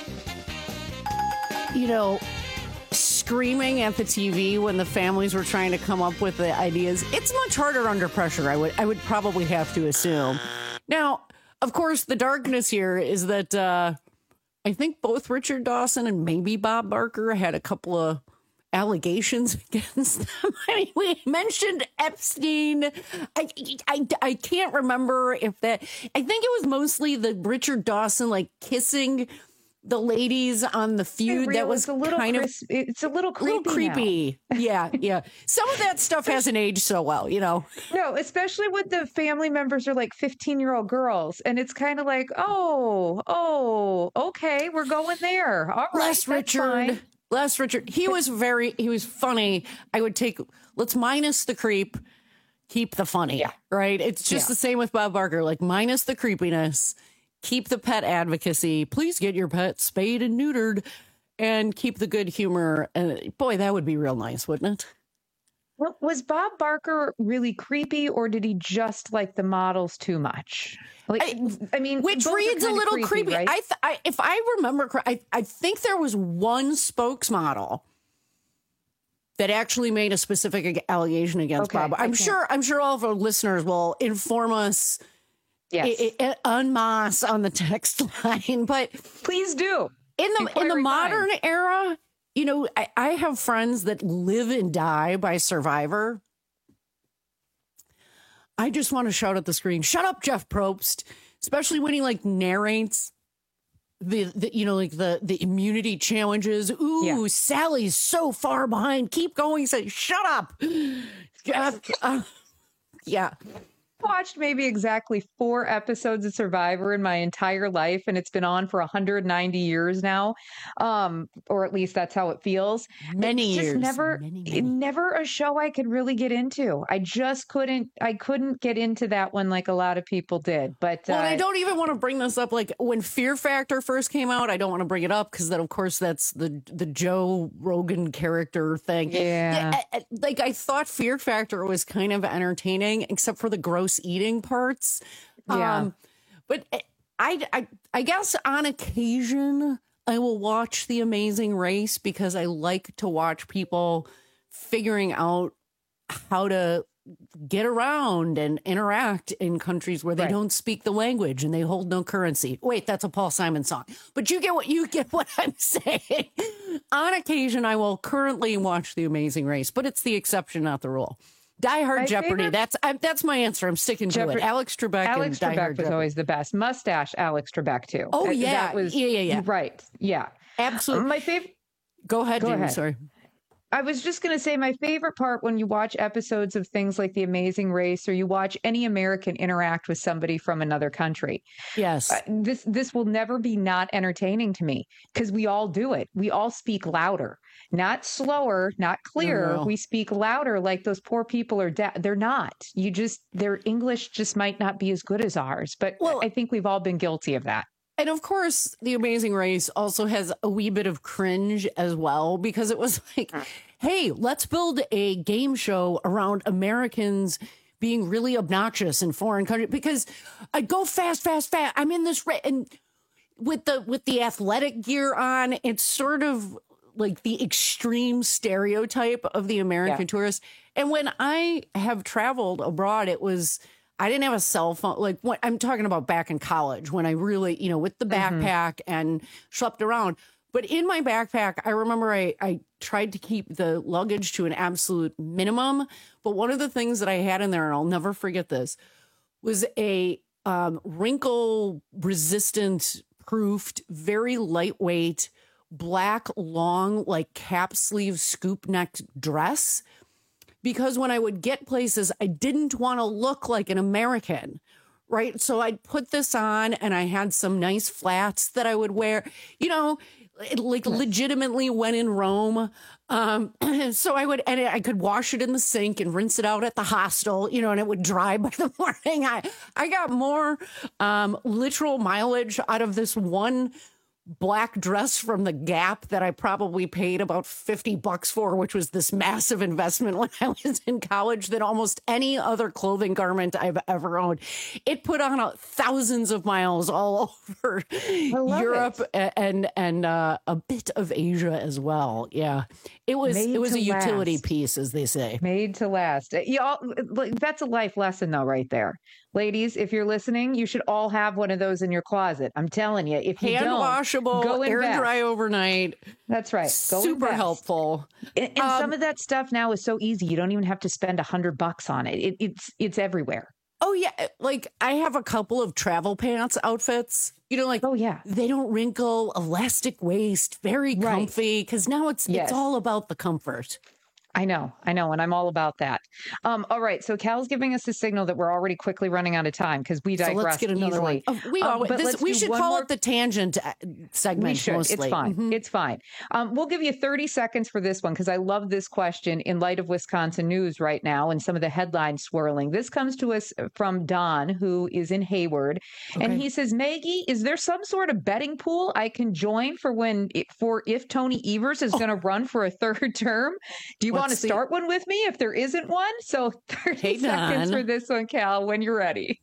you know, screaming at the T V when the families were trying to come up with the ideas. It's much harder under pressure. I would I would probably have to assume. Now, of course, the darkness here is that uh, I think both Richard Dawson and maybe Bob Barker had a couple of allegations against them. I mean, we mentioned Epstein. I, I, I can't remember if that, I think it was mostly the Richard Dawson, like kissing the ladies on The Feud. Real, That was it's a little kind crisp- of, it's a little creepy. little creepy. Yeah. Yeah. Some of that stuff hasn't aged so well, you know? No, especially when the family members are like fifteen year old girls. And it's kind of like, oh, oh, okay, we're going there. All right. Les that's Richard. fine. Les Richard. He was very, he was funny. I would take, let's minus the creep, keep the funny, Yeah. right? It's just Yeah. the same with Bob Barker, like minus the creepiness, keep the pet advocacy. Please get your pet spayed and neutered and keep the good humor. And boy, that would be real nice, wouldn't it? Well, was Bob Barker really creepy, or did he just like the models too much? Like, I, I mean, Which both are reads a kinda little creepy. right? I, th- I, if I remember correctly, I, I think there was one spokesmodel that actually made a specific allegation against Okay, Bob. I I'm can't- sure. I'm sure all of our listeners will inform us Yes. i- i- en masse on the text line. But Please do. in the Before in I the resign. modern era, you know, I, I have friends that live and die by Survivor. I just want to shout at the screen, shut up, Jeff Probst, especially when he like narrates the, the you know, like the, the immunity challenges. Ooh, Yeah. Sally's so far behind. Keep going. Say, shut up. Jeff. Uh, yeah. watched maybe exactly four episodes of Survivor in my entire life, and it's been on for one hundred ninety years now, um, or at least that's how it feels. Many it's just years, never, many, many. never a show I could really get into. I just couldn't. I couldn't get into that one like a lot of people did. But well, uh, I don't even want to bring this up. Like when Fear Factor first came out, I don't want to bring it up because then, of course, that's the the Joe Rogan character thing. Yeah, I, I, like I thought Fear Factor was kind of entertaining, except for the gross eating parts. Yeah. Um, but I, I, I guess on occasion I will watch The Amazing Race because I like to watch people figuring out how to get around and interact in countries where they Right. don't speak the language and they hold no currency. Wait, that's a Paul Simon song. But you get what you get what I'm saying. On occasion, I will currently watch The Amazing Race, but it's the exception, not the rule. Die Hard My Jeopardy. favorite- That's I, that's my answer. I'm sticking to Jeopardy- it. Alex Trebek Alex and Die Trebek Hard was Jeopardy. always the best. Mustache Alex Trebek too. Oh Uh, yeah, that was yeah, yeah, yeah. right. Yeah, Absolutely. My favorite. Go ahead, Go Jamie. ahead. Sorry. I was just going to say my favorite part when you watch episodes of things like The Amazing Race or you watch any American interact with somebody from another country. Yes. Uh, this this will never be not entertaining to me because we all do it. We all speak louder, not slower, not clearer. No. We speak louder like those poor people are deaf. They're not. You just their English just might not be as good as ours, but Well- I think we've all been guilty of that. And of course, The Amazing Race also has a wee bit of cringe as well, because it was like, hey, let's build a game show around Americans being really obnoxious in foreign countries. Because I go fast, fast, fast. I'm in this race. And with the with the athletic gear on, it's sort of like the extreme stereotype of the American Yeah. tourist. And when I have traveled abroad, it was... I didn't have a cell phone. Like when, I'm talking about back in college when I really, you know, with the backpack and schlepped around. But in my backpack, I remember I, I tried to keep the luggage to an absolute minimum. But one of the things that I had in there, and I'll never forget this, was a um, wrinkle resistant, proofed, very lightweight, black, long, like cap sleeve, scoop neck dress. Because when I would get places, I didn't want to look like an American, right? So I'd put this on and I had some nice flats that I would wear, you know, like legitimately when in Rome. Um, so I would, and I could wash it in the sink and rinse it out at the hostel, you know, and it would dry by the morning. I, I got more um, literal mileage out of this one black dress from the Gap that I probably paid about fifty bucks for, which was this massive investment when I was in college, than almost any other clothing garment I've ever owned. It put on a, thousands of miles all over Europe it. and and uh, a bit of Asia as well. Yeah, it was Made it was to a utility last. piece, as they say. Made to last. Y'all, that's a life lesson, though, right there. Ladies, if you're listening, you should all have one of those in your closet. I'm telling you, if you Hand don't, washable, go air invest. dry overnight. That's right. Go Super invest. helpful. And, and Um, some of that stuff now is so easy; you don't even have to spend a hundred bucks on it. it. It's it's everywhere. Oh yeah, like I have a couple of travel pants outfits. You know, like oh yeah, they don't wrinkle, elastic waist, very comfy. Because now it's Yes. it's all about the comfort. I know, I know, and I'm all about that. Um, all right, so Cal's giving us a signal that we're already quickly running out of time because we So digress let's get another easily. one. Oh, we Um, always, but this, let's we do should one call more- it the tangent uh, segment. We should. Mostly. It's fine. Mhm. It's fine. Um, we'll give you thirty seconds for this one because I love this question in light of Wisconsin news right now and some of the headlines swirling. This comes to us from Don, who is in Hayward, and Okay. he says, "Maggie, is there some sort of betting pool I can join for when for if Tony Evers is going to run for a third term? Do you want to Let's see. start one with me if there isn't one?" So thirty Hey, seconds Don. for this one, Cal, when you're ready.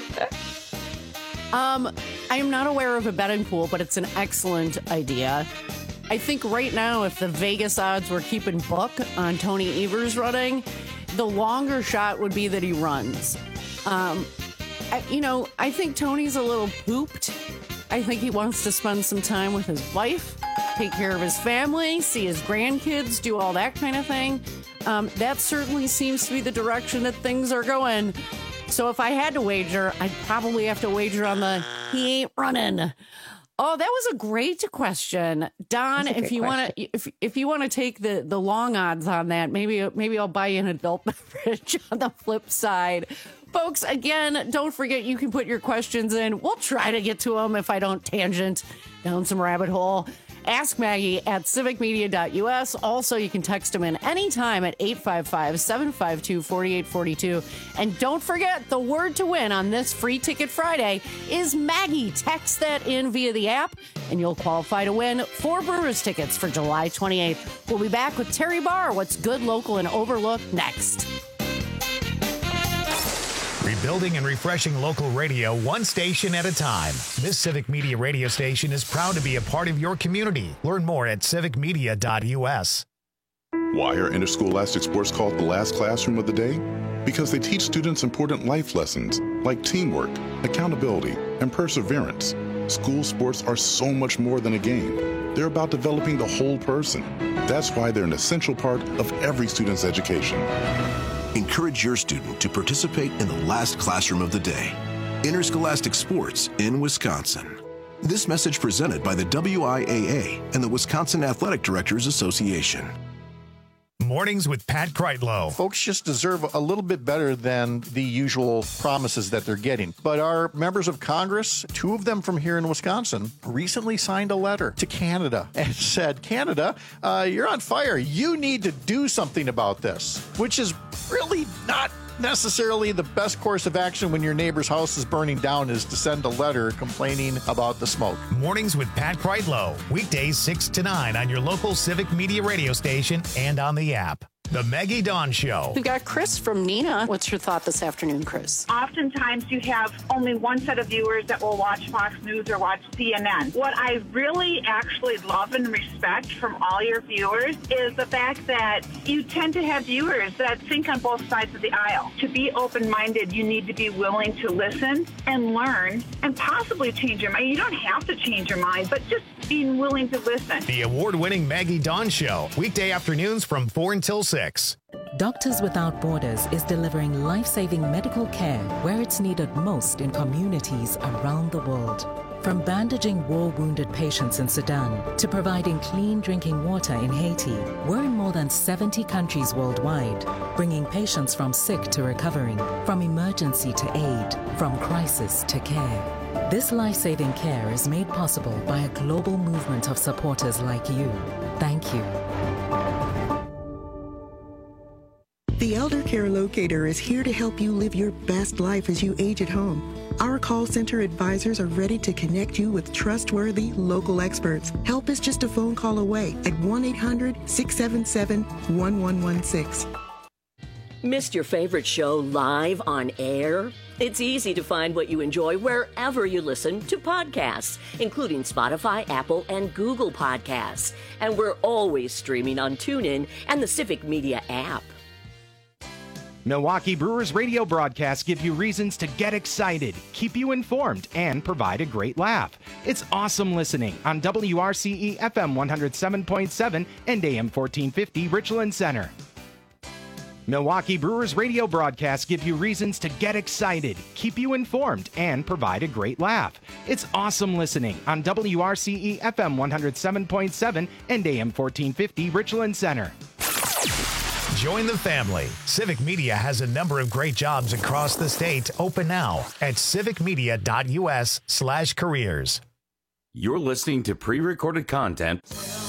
Um, I am not aware of a betting pool, but it's an excellent idea. I think right now, if the Vegas odds were keeping book on Tony Evers running, the longer shot would be that he runs. Um, I, you know, I think Tony's a little pooped. I think he wants to spend some time with his wife, take care of his family, see his grandkids, do all that kind of thing. Um, that certainly seems to be the direction that things are going. So if I had to wager, I'd probably have to wager on the he ain't running. Oh, that was a great question, Don. If you want to, if if you want to take the the long odds on that, maybe maybe I'll buy you an adult beverage. On the flip side, folks, again, don't forget you can put your questions in. We'll try to get to them if I don't tangent down some rabbit hole. Ask Maggie at civic media dot U S. Also, you can text them in anytime at eight five five, seven five two, four eight four two. And don't forget, the word to win on this Free Ticket Friday is Maggie. Text that in via the app, and you'll qualify to win four Brewers tickets for July twenty-eighth. We'll be back with Terry Barr, What's Good, Local, and Overlooked next. Rebuilding and refreshing local radio one station at a time. This Civic Media radio station is proud to be a part of your community. Learn more at civic media dot U S. Why are interscholastic sports called the last classroom of the day? Because they teach students important life lessons like teamwork, accountability, and perseverance. School sports are so much more than a game. They're about developing the whole person. That's why they're an essential part of every student's education. Encourage your student to participate in the last classroom of the day. Interscholastic sports in Wisconsin. This message presented by the W I A A and the Wisconsin Athletic Directors Association. Mornings with Pat Kreitlow. Folks just deserve a little bit better than the usual promises that they're getting. But our members of Congress, two of them from here in Wisconsin, recently signed a letter to Canada and said, Canada, uh, you're on fire. You need to do something about this, which is really not necessarily the best course of action when your neighbor's house is burning down, is to send a letter complaining about the smoke. Mornings with Pat Kreitlow. Weekdays six to nine on your local Civic Media radio station and on the app. The Maggie Dawn Show. We've got Chris from Neenah. What's your thought this afternoon, Chris? Oftentimes you have only one set of viewers that will watch Fox News or watch C N N. What I really actually love and respect from all your viewers is the fact that you tend to have viewers that think on both sides of the aisle. To be open-minded, you need to be willing to listen and learn and possibly change your mind. You don't have to change your mind, but just being willing to listen. The award-winning Maggie Dawn Show. Weekday afternoons from four until six. Doctors Without Borders is delivering life-saving medical care where it's needed most in communities around the world. From bandaging war-wounded patients in Sudan to providing clean drinking water in Haiti, we're in more than seventy countries worldwide, bringing patients from sick to recovering, from emergency to aid, from crisis to care. This life-saving care is made possible by a global movement of supporters like you. Thank you. The Elder Care Locator is here to help you live your best life as you age at home. Our call center advisors are ready to connect you with trustworthy local experts. Help is just a phone call away at one eight hundred, six seven seven, one one one six. Missed your favorite show live on air? It's easy to find what you enjoy wherever you listen to podcasts, including Spotify, Apple, and Google Podcasts. And we're always streaming on TuneIn and the Civic Media app. Milwaukee Brewers radio broadcasts give you reasons to get excited, keep you informed, and provide a great laugh. It's awesome listening on W R C E F M one oh seven point seven and A M fourteen fifty Richland Center. Milwaukee Brewers radio broadcasts give you reasons to get excited, keep you informed, and provide a great laugh. It's awesome listening on W R C E F M one oh seven point seven and A M fourteen fifty Richland Center. Join the family. Civic Media has a number of great jobs across the state open now at civic media dot U S slash careers. You're listening to pre-recorded content.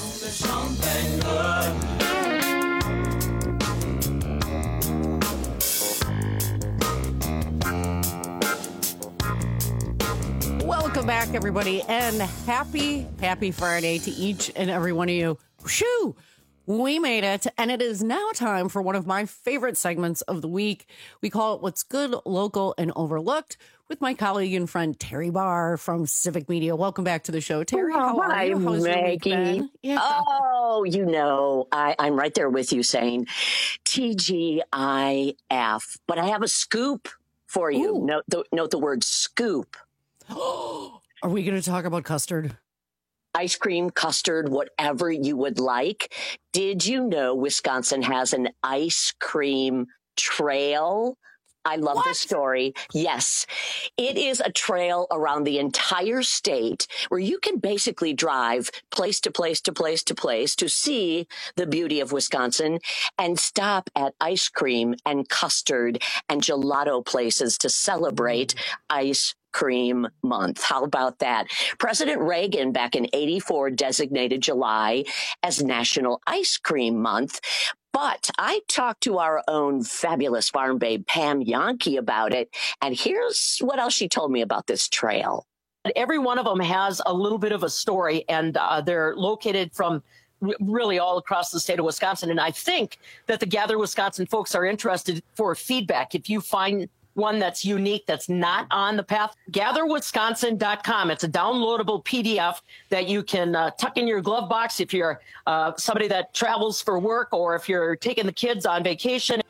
Welcome back, everybody, and happy, happy Friday to each and every one of you. Shoo! We made it, and it is now time for one of my favorite segments of the week. We call it What's Good, Local, and Overlooked with my colleague and friend Terry Barr from Civic Media. Welcome back to the show, Terry. How are Hi, you? How's your week Maggie. been? Yeah. Oh, you know, I, I'm right there with you saying T G I F, but I have a scoop for you. Note the, note the word scoop. Are we going to talk about custard? Ice cream, custard, whatever you would like. Did you know Wisconsin has an ice cream trail? I love What? this story. Yes. It is a trail around the entire state where you can basically drive place to place to place to place to see the beauty of Wisconsin and stop at ice cream and custard and gelato places to celebrate ice cream month. How about that? President Reagan back in eighty-four designated July as National Ice Cream Month. But I talked to our own fabulous farm babe, Pam Yankee, about it. And here's what else she told me about this trail. Every one of them has a little bit of a story, and uh, they're located from r- really all across the state of Wisconsin. And I think that the Gather Wisconsin folks are interested for feedback. If you find one that's unique, that's not on the path, gather wisconsin dot com. It's a downloadable P D F that you can uh, tuck in your glove box if you're uh, somebody that travels for work or if you're taking the kids on vacation.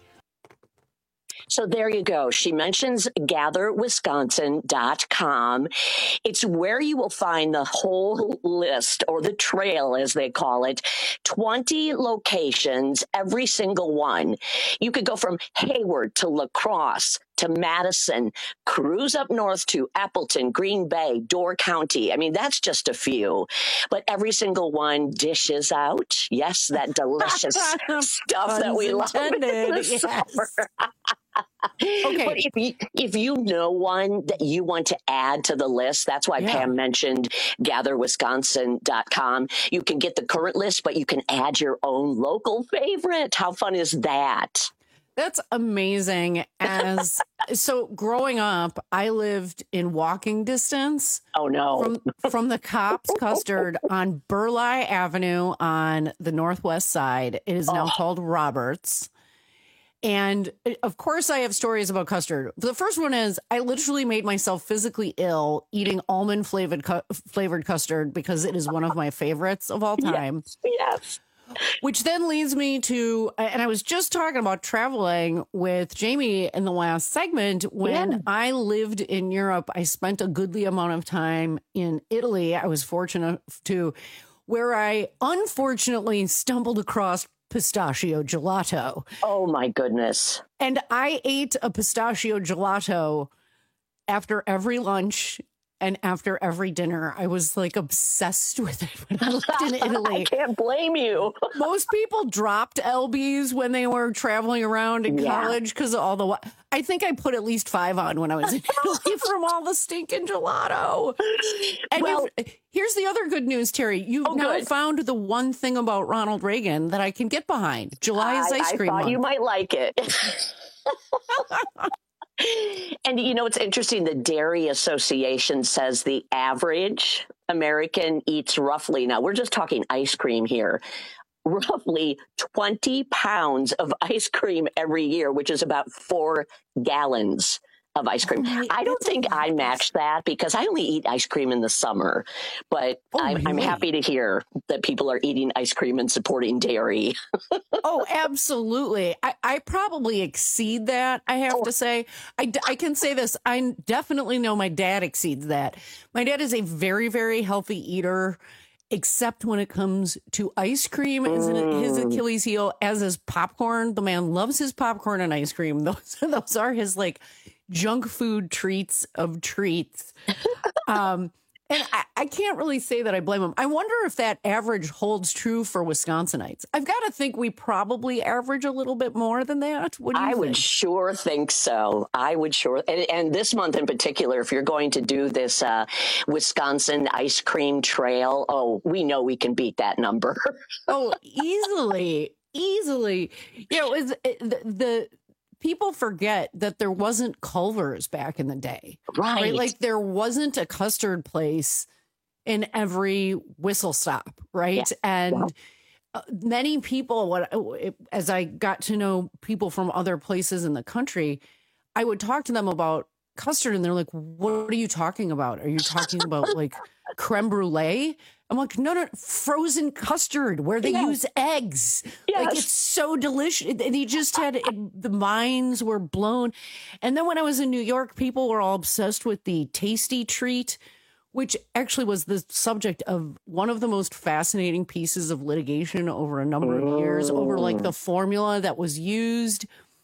So there you go. She mentions gather wisconsin dot com. It's where you will find the whole list, or the trail as they call it, twenty locations, every single one. You could go from Hayward to La Crosse to Madison, cruise up north to Appleton, Green Bay, Door County. I mean, that's just a few, but every single one dishes out, yes, that delicious stuff that we love in the Yes. summer. Okay. But if you, if you know one that you want to add to the list, that's why Yeah. Pam mentioned gather wisconsin dot com. You can get the current list, but you can add your own local favorite. How fun is that? That's amazing. As so growing up, I lived in walking distance. Oh no. From from the Cops Custard on Burleigh Avenue on the northwest side. It is now Oh. called Roberts. And of course, I have stories about custard. The first one is I literally made myself physically ill eating almond flavored cu- flavored custard because it is one of my favorites of all time. Yes. yes. Which then leads me to, and I was just talking about traveling with Jamie in the last segment. When Yeah. I lived in Europe, I spent a goodly amount of time in Italy. I was fortunate to, where I unfortunately stumbled across pistachio gelato. Oh my goodness. And I ate a pistachio gelato after every lunch and after every dinner. I was like obsessed with it when I lived in Italy. I can't blame you. Most people dropped L Bs when they were traveling around in Yeah. college because of all the. I think I put at least five on when I was in Italy from all the stinking gelato. And Well- you've- here's the other good news, Terry. You've Oh, now good. found the one thing about Ronald Reagan that I can get behind. July is I, ice I cream thought month. you might like it. And you know, it's interesting. The Dairy Association says the average American eats roughly, now we're just talking ice cream here, roughly twenty pounds of ice cream every year, which is about four gallons of ice cream. Oh my- I don't think I match that because I only eat ice cream in the summer, but Oh, I'm, I'm really? happy to hear that people are eating ice cream and supporting dairy. Oh, absolutely. I, I probably exceed that, I have to say. I, d- I can say this. I definitely know my dad exceeds that. My dad is a very, very healthy eater, except when it comes to ice cream. Isn't it his Achilles heel, as is popcorn. The man loves his popcorn and ice cream. Those, those are his like junk food treats of treats. Um, and I, I can't really say that I blame him. I wonder if that average holds true for Wisconsinites. I've got to think we probably average a little bit more than that. What do you I think? would sure think so. I would sure. And, and this month in particular, if you're going to do this uh, Wisconsin ice cream trail, oh, we know we can beat that number. Oh, easily, easily. You know, is the, the people forget that there wasn't Culver's back in the day, Right. Like there wasn't a custard place in every whistle stop, right? Yeah. And Yeah. uh, many people, what as I got to know people from other places in the country, I would talk to them about custard, and they're like, "What are you talking about? Are you talking about like creme brulee?" I'm like, no, no, frozen custard where they Yes. use eggs. Like Yes. it's so delicious. And he just had it, the minds were blown. And then when I was in New York, people were all obsessed with the Tasty Treat, which actually was the subject of one of the most fascinating pieces of litigation over a number of years, over like the formula that was used.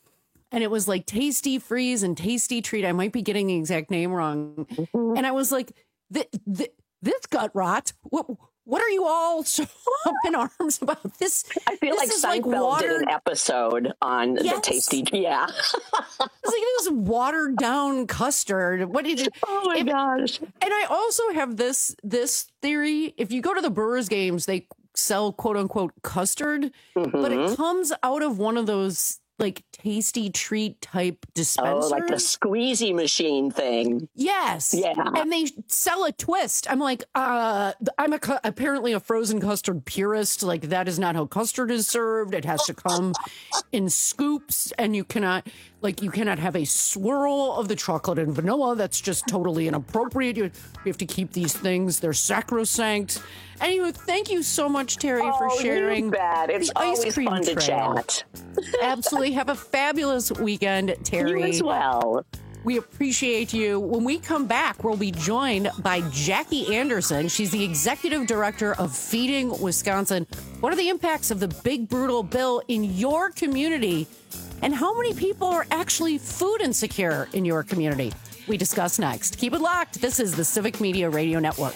and it was like Tasty Freeze and Tasty Treat. I might be getting the exact name wrong. Mm-hmm. And I was like, th- th- this gut rot. What? What are you all so up in arms about? This I feel this like Seinfeld like watered... did an episode on yes. the Tasty. Yeah, it's like this watered down custard. What did it? Oh my it, gosh! And I also have this this theory. If you go to the Brewers games, they sell quote unquote custard, mm-hmm. but it comes out of one of those like Tasty Treat type dispensers. Oh, like the squeezy machine thing. Yes. Yeah. And they sell a twist. I'm like, uh, I'm a cu- apparently a frozen custard purist. Like, that is not how custard is served. It has to come in scoops, and you cannot, like, you cannot have a swirl of the chocolate and vanilla. That's just totally inappropriate. You, you have to keep these things. They're sacrosanct. Anyway, thank you so much, Terry, oh, for sharing. You bet. It's the ice always cream fun to trail. chat. Absolutely. Have a fabulous weekend, Terry. You as well. We appreciate you. When we come back, we'll be joined by Jackie Anderson. She's the executive director of Feeding Wisconsin. What are the impacts of the big, brutal bill in your community? And how many people are actually food insecure in your community? We discuss next. Keep it locked. This is the Civic Media Radio Network.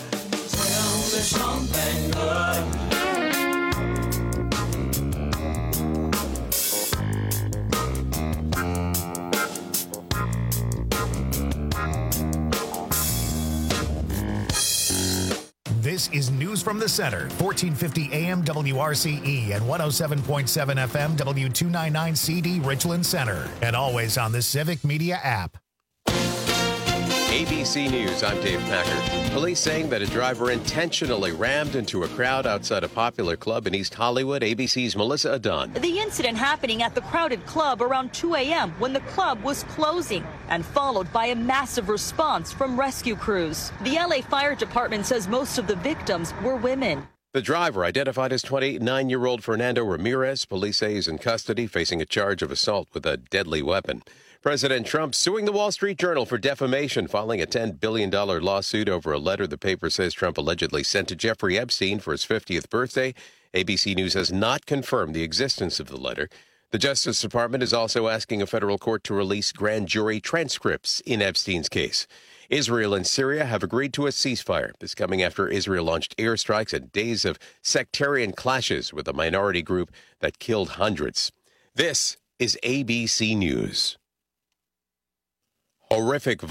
Something good. This is News from the Center, fourteen fifty A M W R C E and one oh seven point seven F M W two ninety-nine C D Richland Center, and always on the Civic Media app. A B C News, I'm Dave Packard. Police saying that a driver intentionally rammed into a crowd outside a popular club in East Hollywood. A B C's Melissa Adon. The incident happening at the crowded club around two A M when the club was closing, and followed by a massive response from rescue crews. The L A Fire Department says most of the victims were women. The driver, identified as twenty-nine-year-old Fernando Ramirez, police say he's in custody facing a charge of assault with a deadly weapon. President Trump suing the Wall Street Journal for defamation, filing a ten billion dollars lawsuit over a letter the paper says Trump allegedly sent to Jeffrey Epstein for his fiftieth birthday. A B C News has not confirmed the existence of the letter. The Justice Department is also asking a federal court to release grand jury transcripts in Epstein's case. Israel and Syria have agreed to a ceasefire. This coming after Israel launched airstrikes and days of sectarian clashes with a minority group that killed hundreds. This is A B C News. Horrific